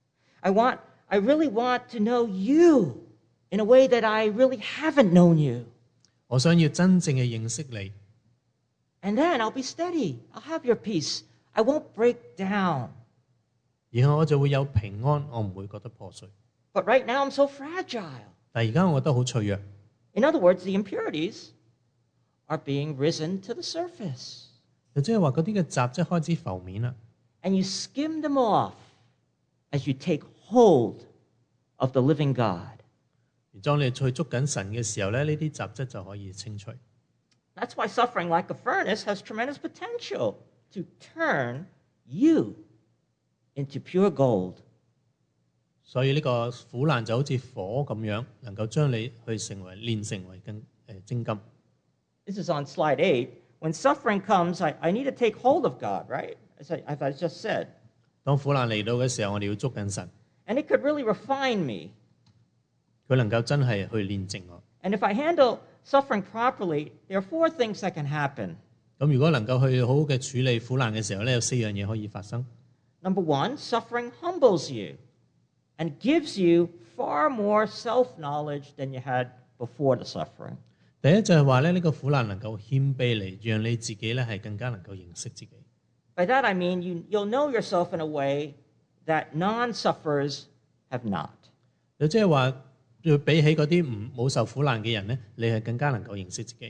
I really want to know you in a way that I really haven't known you. 我想要真正嘅認識你， And then I'll be steady. I'll have your peace. I won't break down. 然後我就會有平安，我唔會覺得破碎。 But right now I'm so fragile. 但係而家我覺得好脆弱， In other words, the impurities are being risen to the surface. 就即係話嗰啲嘅雜質開始浮面啦。 And you skim them off as you take hold of the living God. 而當你去捉緊神嘅時候咧，呢啲雜質就可以清除。 That's why suffering like a furnace has tremendous potential to turn you into pure gold. 所以呢個苦難就好似火咁樣，能夠將你去煉成為精金。 This is on slide 8. When suffering comes, I need to take hold of God, right? As I just said. 當苦難嚟到嘅時候，我哋要捉緊神， And it could really refine me. 佢能夠真係去煉淨我。 And if I handle suffering properly, there are 4 things that can happen. 咁如果能夠去好好嘅處理苦難嘅時候咧，有4樣嘢可以發生。 Number 1, suffering humbles you and gives you far more self-knowledge than you had before the suffering. 第一就係話咧，呢個苦難能夠謙卑你，讓你自己咧係更加能夠認識自己。 By that I mean you'll know yourself in a way that non-sufferers have not. 就即係話，要比起嗰啲冇受苦難嘅人咧，你係更加能夠認識自己。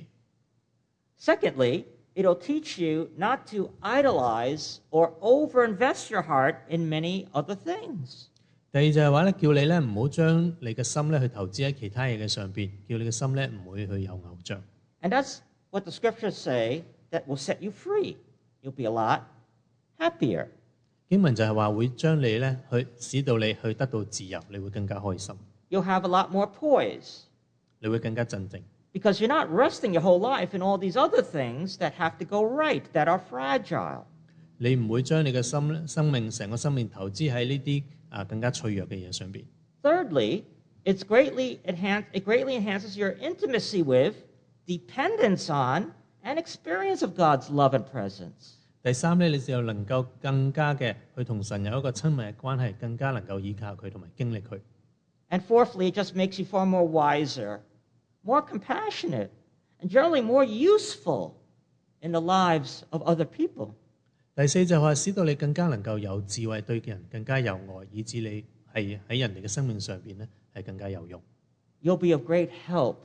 Secondly, it'll teach you not to idolize or overinvest your heart in many other things. 第二就係話咧，叫你咧唔好將你嘅心咧去投資喺其他嘢嘅上邊，叫你嘅心咧唔會去有偶像。 And that's what the scriptures say that will set you free. You'll be a lot happier. 經文就係話會將你咧去使到你去得到自由，你會更加開心， You'll have a lot more poise 你會更加鎮靜， because you're not resting your whole life in all these other things that have to go right, that are fragile. 你唔會將你嘅生命成個生命投資喺呢啲更加脆弱嘅嘢上邊。 Thirdly, it greatly enhances your intimacy with, dependence on, and experience of God's love and presence. 第三咧，你就能夠更加嘅去同神有一個親密嘅關係，更加能夠依靠佢同埋經歷佢。 And fourthly, it just makes you far more wiser, more compassionate, and generally more useful in the lives of other people. 第四就係使到你更加能夠有智慧，對人更加有愛，以致你係喺人哋嘅生命上邊咧係更加有用。 You'll be of great help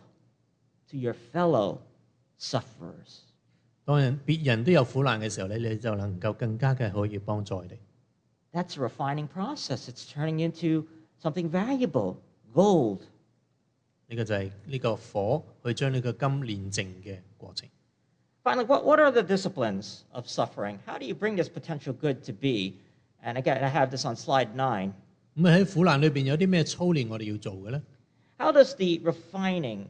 to your fellow sufferers. 當別人都有苦難嘅時候咧，你就能夠更加嘅可以幫助佢哋。 That's a refining process. It's turning into something valuable, gold. 呢個就係呢個火去將呢個金煉淨嘅過程。 Finally, what are the disciplines of suffering? How do you bring this potential good to be? And again, I have this on slide 9. 咁喺苦難裏邊有啲咩操練我哋要做嘅咧？ How does the refining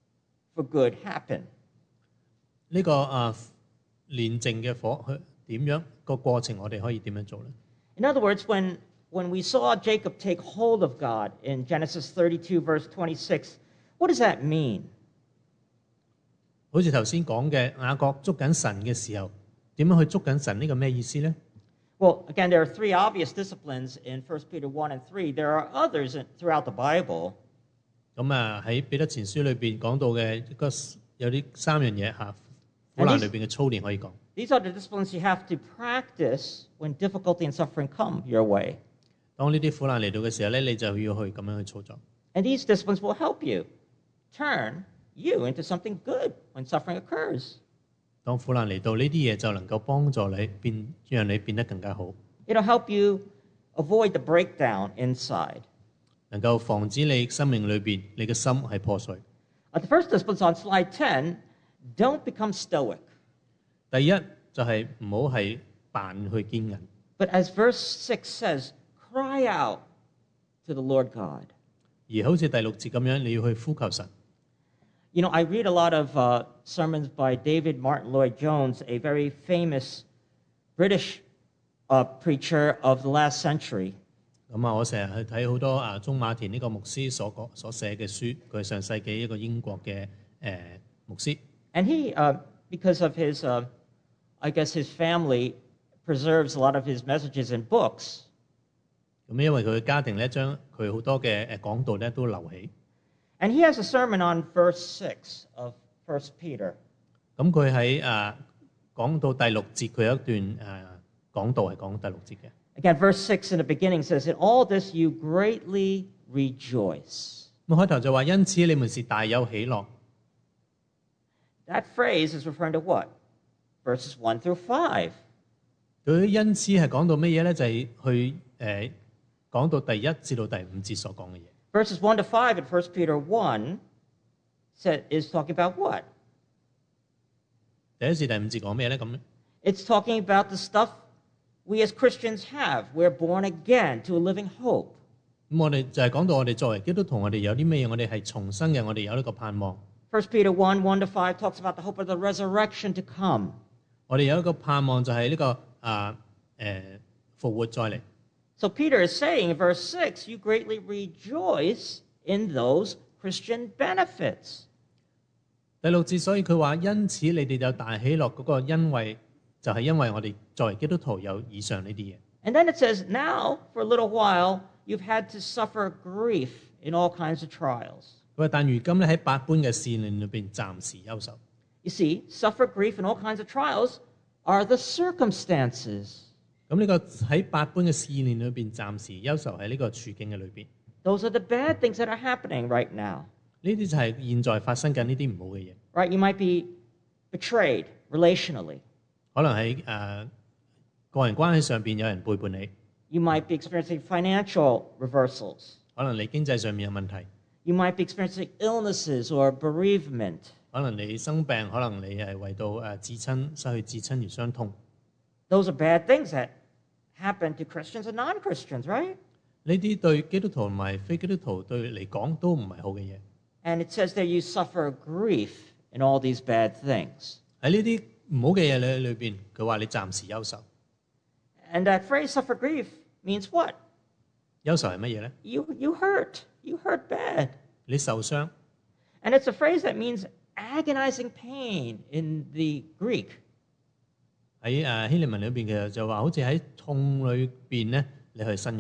for good happen? 呢個煉淨嘅火去點樣個過程？我哋可以點樣做咧？ In other words, when we saw Jacob take hold of God in Genesis 32, verse 26, what does that mean? 好似頭先講嘅雅各捉緊神嘅時候，點樣去捉緊神呢個咩意思咧？ Well, again, there are 3 obvious disciplines in 1 Peter 1 and 3. There are others throughout the Bible. 咁喺彼得前書裏邊講到嘅有啲3樣嘢嚇，苦難裏邊嘅操練可以講。 These are the disciplines you have to practice when difficulty and suffering come your way. 當呢啲苦難嚟到嘅時候咧，你就要去咁樣去操作。 And these disciplines will help you turn you into something good when suffering occurs. 當苦難嚟到，呢啲嘢就能夠幫助你變，讓你變得更加好， It'll help you avoid the breakdown inside. 能夠防止你生命裏邊你嘅心係破碎。 The first discipline is on slide 10. Don't become stoic. 第一就係唔好係扮去堅韌， But as verse 6 says, cry out to the Lord God. 而好似第6節咁樣，你要去呼求神。 You know, I read a lot of sermons by David Martin Lloyd-Jones, a very famous British preacher of the last century. 咁我成日去睇好多中馬田呢個牧師所寫嘅書，佢係上世紀一個英國嘅牧師。 And he, because of his, I guess his family preserves a lot of his messages in books. 咁因為佢嘅家庭咧，將佢好多嘅講道咧都留起。 And he has a sermon on verse 6 of 1 Peter. 咁佢喺講到第6節，佢有一段講道係講第6節嘅。 Again, verse 6 in the beginning says, In all this you greatly rejoice. 咁開頭就話，因此你們是大有喜樂。 That phrase is referring to what? Verses 1 through 5. 佢因此係講到乜嘢咧？就係去講到第1至到第5節所講嘅嘢。 Verses 1 to 5 in 1 Peter 1 is talking about what? 第1至第5節講咩咧？咁 It's talking about the stuff we as Christians have. We're born again to a living hope. 咁我哋就係講到我哋作為基督徒，我哋有啲咩嘢？我哋係重生嘅，我哋有呢個盼望。 1 Peter 1, 1 to 5 talks about the hope of the resurrection to come. 我哋有一個盼望就係呢個復活再嚟。 So Peter is saying in verse 6, you greatly rejoice in those Christian benefits. 第6節，所以佢話因此你哋有大喜樂嗰個因為就係因為我哋作為基督徒有以上呢啲嘢。 And then it says, now for a little while you've had to suffer grief in all kinds of trials. 佢話但如今咧喺百般嘅試煉裏邊暫時憂愁。 You see, suffer grief in all kinds of trials are the circumstances. 咁呢個喺百般嘅試煉裏邊暫時憂愁喺呢個處境嘅裏邊。 Those are the bad things that are happening right now. 呢啲就係現在發生緊呢啲唔好嘅嘢。 Right? You might be betrayed relationally. 可能喺個人關係上邊有人背叛你， You might be experiencing financial reversals. 可能你經濟上面有問題， You might be experiencing illnesses or bereavement. 可能你生病，可能你係為到至親失去至親而傷痛。 Those are bad things that happen to Christians and non-Christians, right? 呢啲對基督徒同埋非基督徒對嚟講都唔係好嘅嘢。 And it says there you suffer grief in all these bad things. 喺呢啲唔好嘅嘢裏邊，佢話你暫時憂愁。 And that phrase, suffer grief, means what? 憂愁係乜嘢咧？ You hurt. You hurt bad. 你受傷。 And it's a phrase that means agonizing pain in the Greek. 喺希臘文裏邊其實就話好似喺痛裏邊咧，你去呻吟。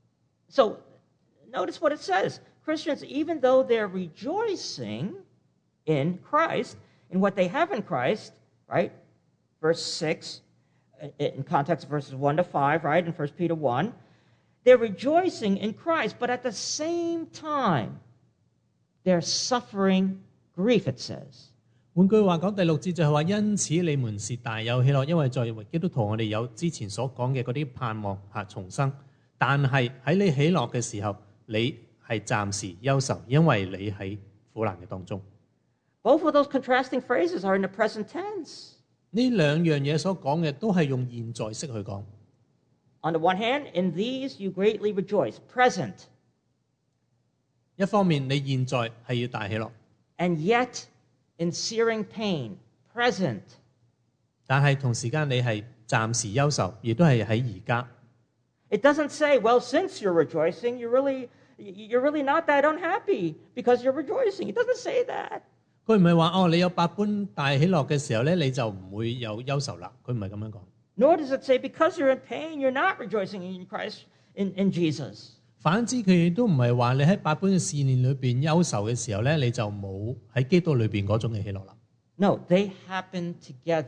So notice what it says. Christians, even though they're rejoicing in Christ, in what they have in Christ, right? Verse 6, in context of verses 1 to 5, right? In 1 Peter 1, they're rejoicing in Christ, but at the same time, they're suffering grief, it says. 換句話講，第6節就係話，因此你們是大有喜樂，因為作為基督徒，我哋有之前所講嘅嗰啲盼望重生。但係喺你喜樂嘅時候，你係暫時憂愁，因為你喺苦難嘅當中。 Both of those contrasting phrases are in the present tense. 呢兩樣嘢所講嘅都係用現在式去講。 On the one hand, in these you greatly rejoice, present. 一方面你現在係要大喜樂， And yet, in searing pain, present. 但係同時間你係暫時憂愁，亦都係喺而家。 It doesn't say, well, since you're rejoicing, you're really not that unhappy because you're rejoicing. It doesn't say that. 佢唔係話你有百般大喜樂嘅時候咧，你就唔會有憂愁啦。佢唔係咁樣講。 Nor does it say because you're in pain, you're not rejoicing in Christ, in Jesus. 反之，佢亦都唔係話你喺百般嘅試煉裏邊憂愁嘅時候咧，你就冇喺基督裏邊嗰種嘅喜樂啦。 No, they happen together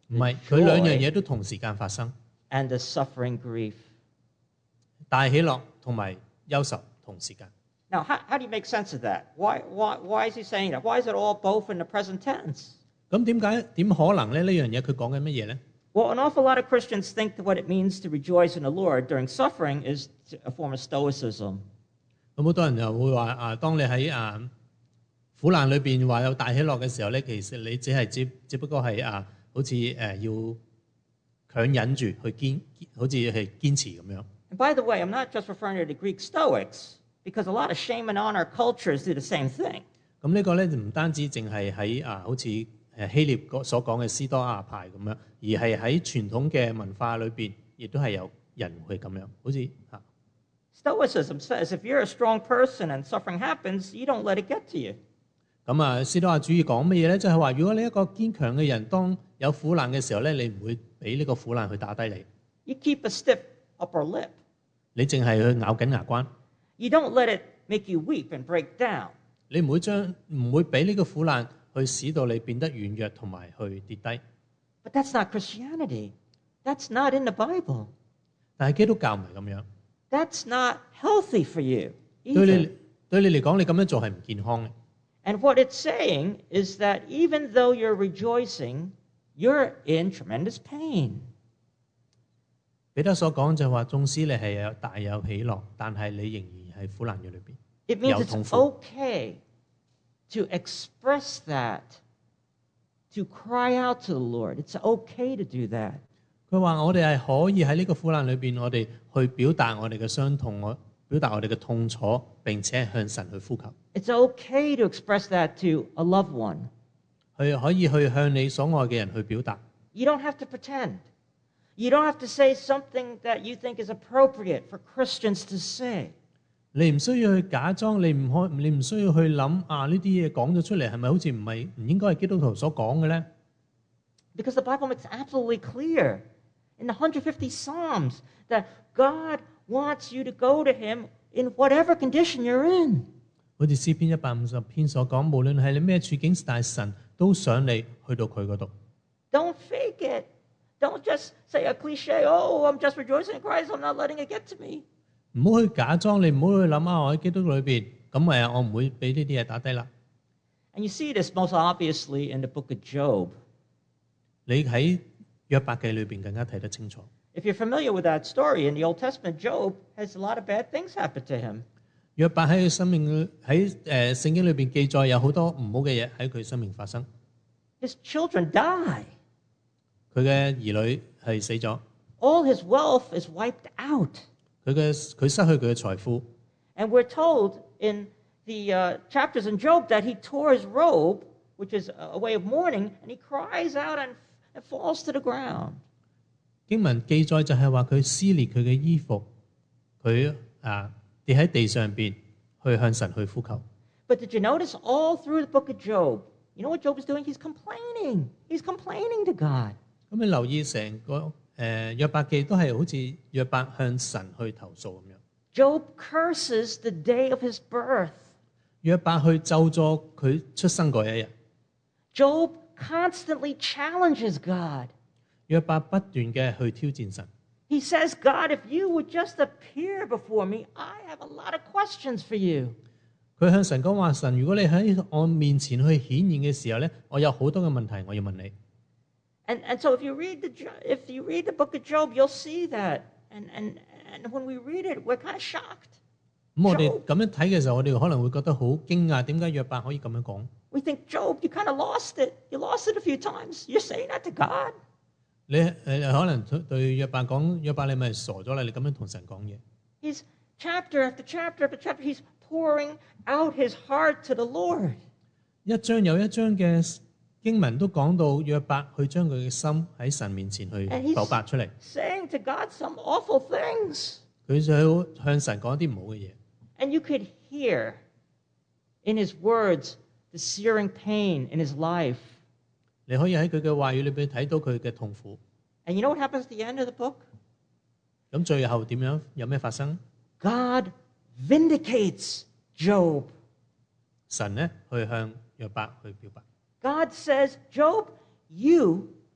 唔係，佢兩樣嘢都同時間發生， and the suffering grief. 大喜樂同埋憂愁同時間。 Now, how do you make sense of that? Why is he saying that? Why is it all both in the present tense? 咁點可能咧？呢樣嘢佢講緊乜嘢咧？ Well, an awful lot of Christians think that what it means to rejoice in the Lord during suffering is a form of stoicism. 咁好多人就會話當你喺苦難裏邊話有大喜樂嘅時候咧，其實你只不過係好似要強忍住去好似係堅持咁樣。 And by the way, I'm not just referring to the Greek Stoics, because a lot of shame and honor cultures do the same thing. 咁呢個咧就唔單止淨係喺好似希臘所講嘅斯多亞派咁樣，而係喺傳統嘅文化裏邊，亦都係有人會咁樣，好似 Stoicism says if you're a strong person and suffering happens, you don't let it get to you. 咁斯多亞主義講乜嘢咧？就係話，如果你一個堅強嘅人，當有苦難嘅時候咧，你唔會俾呢個苦難去打低你， You keep a stiff upper lip. 你淨係去咬緊牙關， You don't let it make you weep and break down. 你唔會俾呢個苦難去使到你變得軟弱同埋去跌低。 But that's not Christianity. That's not in the Bible. 但係基督教唔係咁樣， That's not healthy for you 對 either. 你嚟講，你咁樣做係唔健康嘅。 And what it's saying is that even though you're rejoicing, you're in tremendous pain. 彼得所講就係話，縱使你係大有喜樂，但係你仍然係苦難嘅裏邊。 It means 有 it's 痛苦。 okay to express that, to cry out to the Lord. It's okay to do that. 佢話我哋係可以喺呢個苦難裏邊，我哋去表達我哋嘅傷痛，表達我哋嘅痛楚，並且向神去呼求。 It's okay to express that to a loved one. 去可以去向你所愛嘅人去表達。 You don't have to pretend. You don't have to say something that you think is appropriate for Christians to say. 你唔需要去假裝，你唔需要去諗呢啲嘢講咗出嚟係咪好似唔應該係基督徒所講嘅咧？ Because the Bible makes absolutely clear in the 150 Psalms that God wants you to go to Him in whatever condition you're in. 好似詩篇150篇所講，無論係你咩處境，但係神都想你去到佢嗰度。 Don't fake it. Don't just say a cliche, oh, I'm just rejoicing in Christ, I'm not letting it get to me. 唔好去假裝，你唔好去諗我喺基督裏邊，咁我唔會俾呢啲嘢打低啦。 And you see this most obviously in the book of Job. 你喺約伯記裏邊更加睇得清楚。 If you're familiar with that story, in the Old Testament, Job has a lot of bad things happen to him. 約伯喺佢生命喺聖經裏邊記載有好多唔好嘅嘢喺佢生命發生。 His children die. 佢嘅兒女係死咗， All his wealth is wiped out. 佢失去佢嘅財富。 And we're told in the chapters in Job that he tore his robe, which is a way of mourning, and he cries out and falls to the ground. 經文記載就係話佢撕裂佢嘅衣服，佢跌喺地上邊去向神去呼求。 But did you notice all through the book of Job, you know what Job is doing? He's complaining. He's complaining to God. 咁你留意成個約伯記都係好似約伯向神去投訴咁樣。 Job curses the day of his birth. 約伯去咒咗佢出生嗰一日。 Job constantly challenges God. 約伯不斷嘅去挑戰神。 He says, God, if you would just appear before me, I have a lot of questions for you. 佢向神講話：神，如果你喺我面前去顯現嘅時候咧，我有好多嘅問題我要問你。 And so if you read the book of Job, you'll see that. And when we read it, we're kind of shocked. 咁我哋咁樣睇嘅時候，我哋可能會覺得好驚訝，點解約伯可以咁樣講？ We think, Job, you kind of lost it. You lost it a few times. You're saying that to God. 你可能對約伯講：約伯你咪傻咗啦！你咁樣同神講嘢。 He's chapter after chapter after chapter, he's pouring out his heart to the Lord. 一章又一章嘅經文都講到約伯去將佢嘅心喺神面前去 And he's 剖白出嚟， saying to God some awful things. 佢就向神講一啲唔好嘅嘢。 And you could hear in his words the searing pain in his life. 你可以喺佢嘅話語裏邊睇到佢嘅痛苦。 And you know what happens at the end of the book? 咁最後點樣？有咩發生？ God vindicates Job. 神呢去向約伯去表白。 God says, Job, you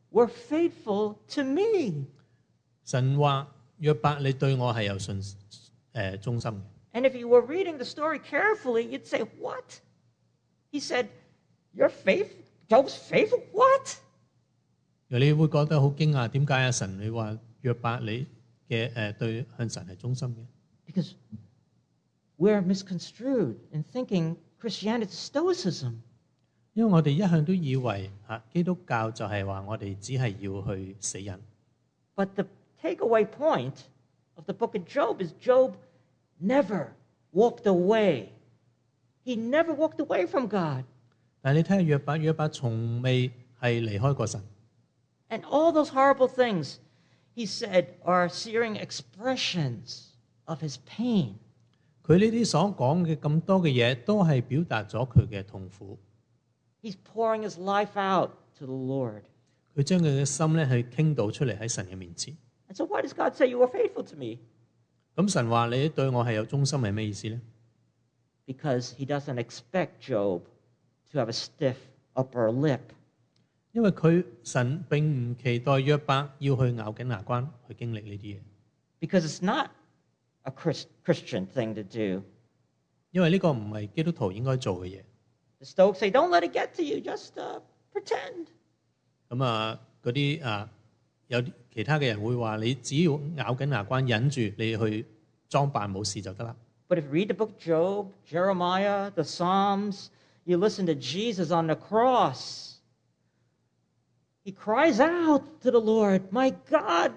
were faithful to me. 神話約伯你對我係有忠心嘅。 And if you were reading the story carefully, you'd say, what? He said, you're faithful? Job's faithful? What? 你會覺得好驚訝，點解啊神你話約伯你嘅對向神係忠心嘅？ Because we're misconstrued in thinking Christianity is stoicism. 因為我哋一向都以為基督教就係話我哋只係要去死忍。 But the takeaway point of the book of Job is Job never walked away. He never walked away from God. 但係你睇下約伯從未係離開過神。 And all those horrible things, he said, are searing expressions of his pain. 佢呢啲所講嘅咁多嘅嘢，都係表達咗佢嘅痛苦。 He's pouring his life out to the Lord. 佢將佢嘅心咧去傾倒出嚟喺神嘅面前。 And so why does God say you were faithful to me? 咁神話你對我係有忠心係咩意思咧？ Because he doesn't expect Job to have a stiff upper lip. 因為神並唔期待約伯要去咬緊牙關去經歷呢啲嘢。 Because it's not a Christian thing to do. 因為呢個唔係基督徒應該做嘅嘢。 The Stoics say, don't let it get to you, just pretend. 咁嗰啲有啲其他嘅人會話你只要咬緊牙關忍住，你去裝扮冇事就得啦。 But if you read the book Job, Jeremiah, the Psalms, you listen to Jesus on the cross. He cries out to the Lord, my God,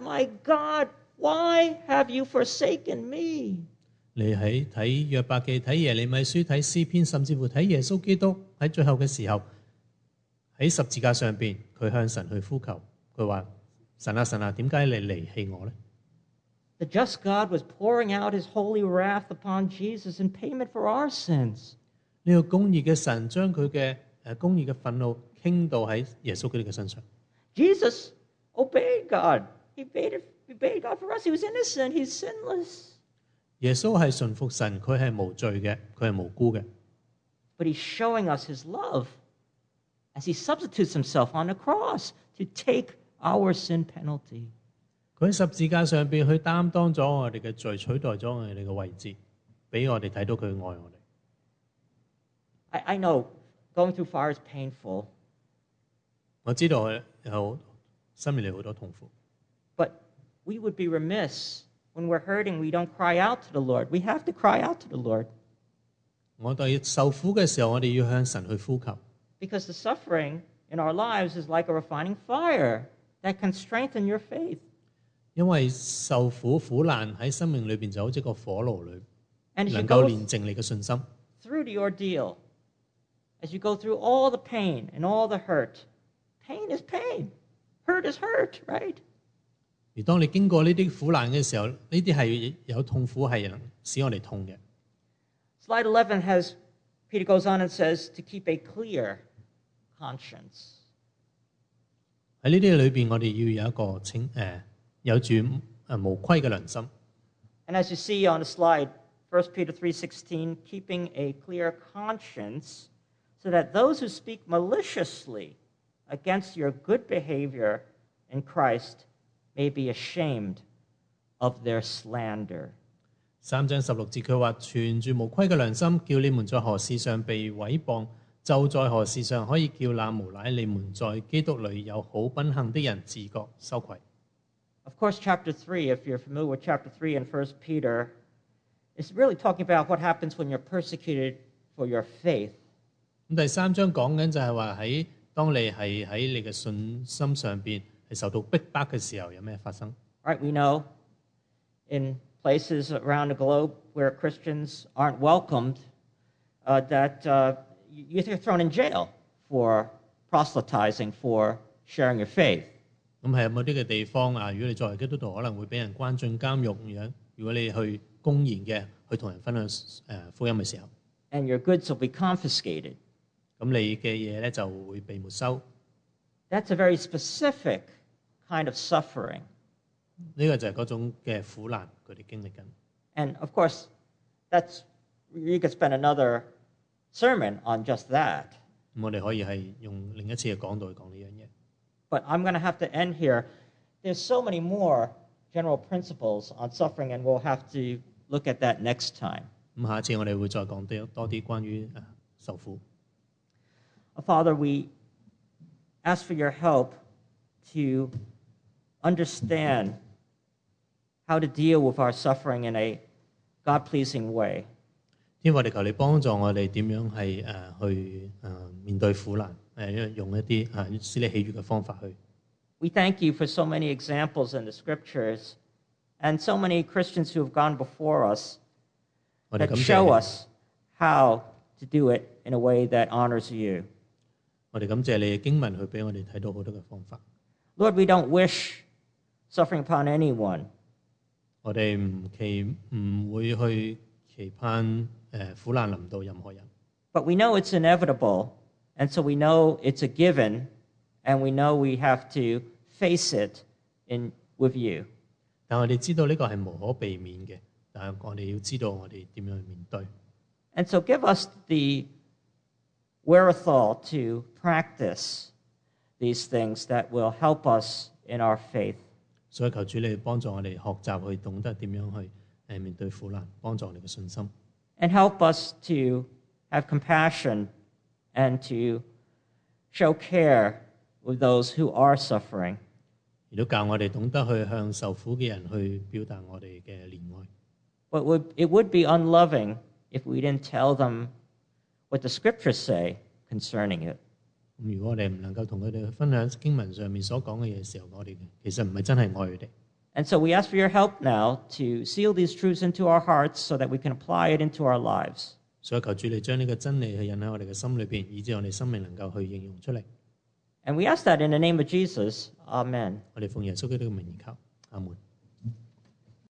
why have you forsaken me? 你喺睇約伯記、睇耶利米書、睇詩篇，甚至乎睇耶穌基督喺最後嘅時候喺十字架上邊，佢向神去呼求，佢話：神啊，點解你離棄我呢？ The just God was pouring out his holy wrath upon Jesus in payment for our sins. 呢個公義嘅神將佢嘅公義嘅憤怒傾倒喺耶穌基督嘅身上。 Jesus obeyed God. He obeyed God for us. He was innocent. He's sinless. 耶穌係順服神，佢係無罪嘅，佢係無辜嘅。 But he's showing us his love as he substitutes himself on the cross to take our sin penalty. 佢喺十字架上邊去擔當咗我哋嘅罪，取代咗我哋嘅位置，俾我哋睇到佢愛我哋。 I know going through fire is painful, 我知道有心裏好多痛苦， but we would be remiss when we're hurting, we don't cry out to the Lord. We have to cry out to the Lord. 我哋受苦嘅時候，我哋要向神去呼求， Because the suffering in our lives is like a refining fire that can strengthen your faith. 因為受苦難喺生命裏邊就好似個火爐裏， And as you 能夠 go 煉淨你嘅信心。 through the ordeal, as you go through all the pain and all the hurt, pain is pain. Hurt is hurt, right? 而當你經過呢啲苦難嘅時候，呢啲係有痛苦係能使我哋痛嘅。 Slide 11 has, Peter goes on and says, to keep a clear conscience. 喺呢啲裏邊，我哋要有一個有住無虧嘅良心。 And as you see on the slide, 1 Peter 3:16, keeping a clear conscience so that those who speak maliciously against your good behavior in Christ may be ashamed of their slander. 3章16節佢話：存住無虧嘅良心，叫你們在何事上被毀謗，就在何事上可以叫那無賴你們在基督裏有好品行的人自覺羞愧。 Of course, chapter 3, if you're familiar with chapter 3 in 1 Peter, is really talking about what happens when you're persecuted for your faith. 咁第3章講緊就係話當你係喺你嘅信心上邊係受到逼迫嘅時候，有咩發生？ Right, we know in places around the globe where Christians aren't welcomed, that you're thrown in jail for proselytizing, for sharing your faith. 咁係有冇啲嘅地方啊？如果你作為基督徒，可能會俾人關進監獄樣。如果你去公然嘅去同人分享福音嘅時候， And your goods will be confiscated. 咁你嘅嘢咧就會被沒收。 That's a very specific kind of suffering. 呢個就係嗰種嘅苦難，佢哋經歷緊。 And of course, you could spend another sermon on just that. 咁我哋可以係用另一次嘅講道去講呢樣嘢。 But I'm going to have to end here. There's so many more general principles on suffering, and we'll have to look at that next time. 咁下一次我哋會再講多啲關於受苦。 Father, we ask for your help to understand how to deal with our suffering in a God-pleasing way. 天父，我哋求你幫助我哋點樣係去面對苦難，用一啲使你喜悅嘅方法去。 We thank you for so many examples in the scriptures and so many Christians who have gone before us 我哋 that 感謝 show 你， us how to do it in a way that honors you. 我哋感謝你嘅經文去俾我哋睇到好多嘅方法。 Lord, we don't wish suffering upon anyone, 我哋唔會去期盼苦難臨到任何人， but we know it's inevitable, and so we know it's a given, and we know we have to face it with you. 但我哋知道呢個係無可避免嘅，但係我哋要知道我哋點樣去面對。 And so give us the wherewithal to practice these things that will help us in our faith. 所以求主你幫助我哋學習去懂得點樣去面對苦難，幫助我哋嘅信心， And help us to have compassion and to show care with those who are suffering. 亦都教我哋懂得去向受苦嘅人去表達我哋嘅憐愛。 But it would be unloving if we didn't tell them what the scriptures say concerning it. 咁如果我哋唔能夠同佢哋分享經文上面所講嘅嘢嘅時候，我哋其實唔係真係愛佢哋。 And so we ask for your help now to seal these truths into our hearts so that we can apply it into our lives. 所以求主你將呢個真理去印喺我哋嘅心裏邊，以致我哋生命能夠去應用出嚟。 And we ask that in the name of Jesus. Amen. 我哋奉耶穌基督嘅名而求，阿門。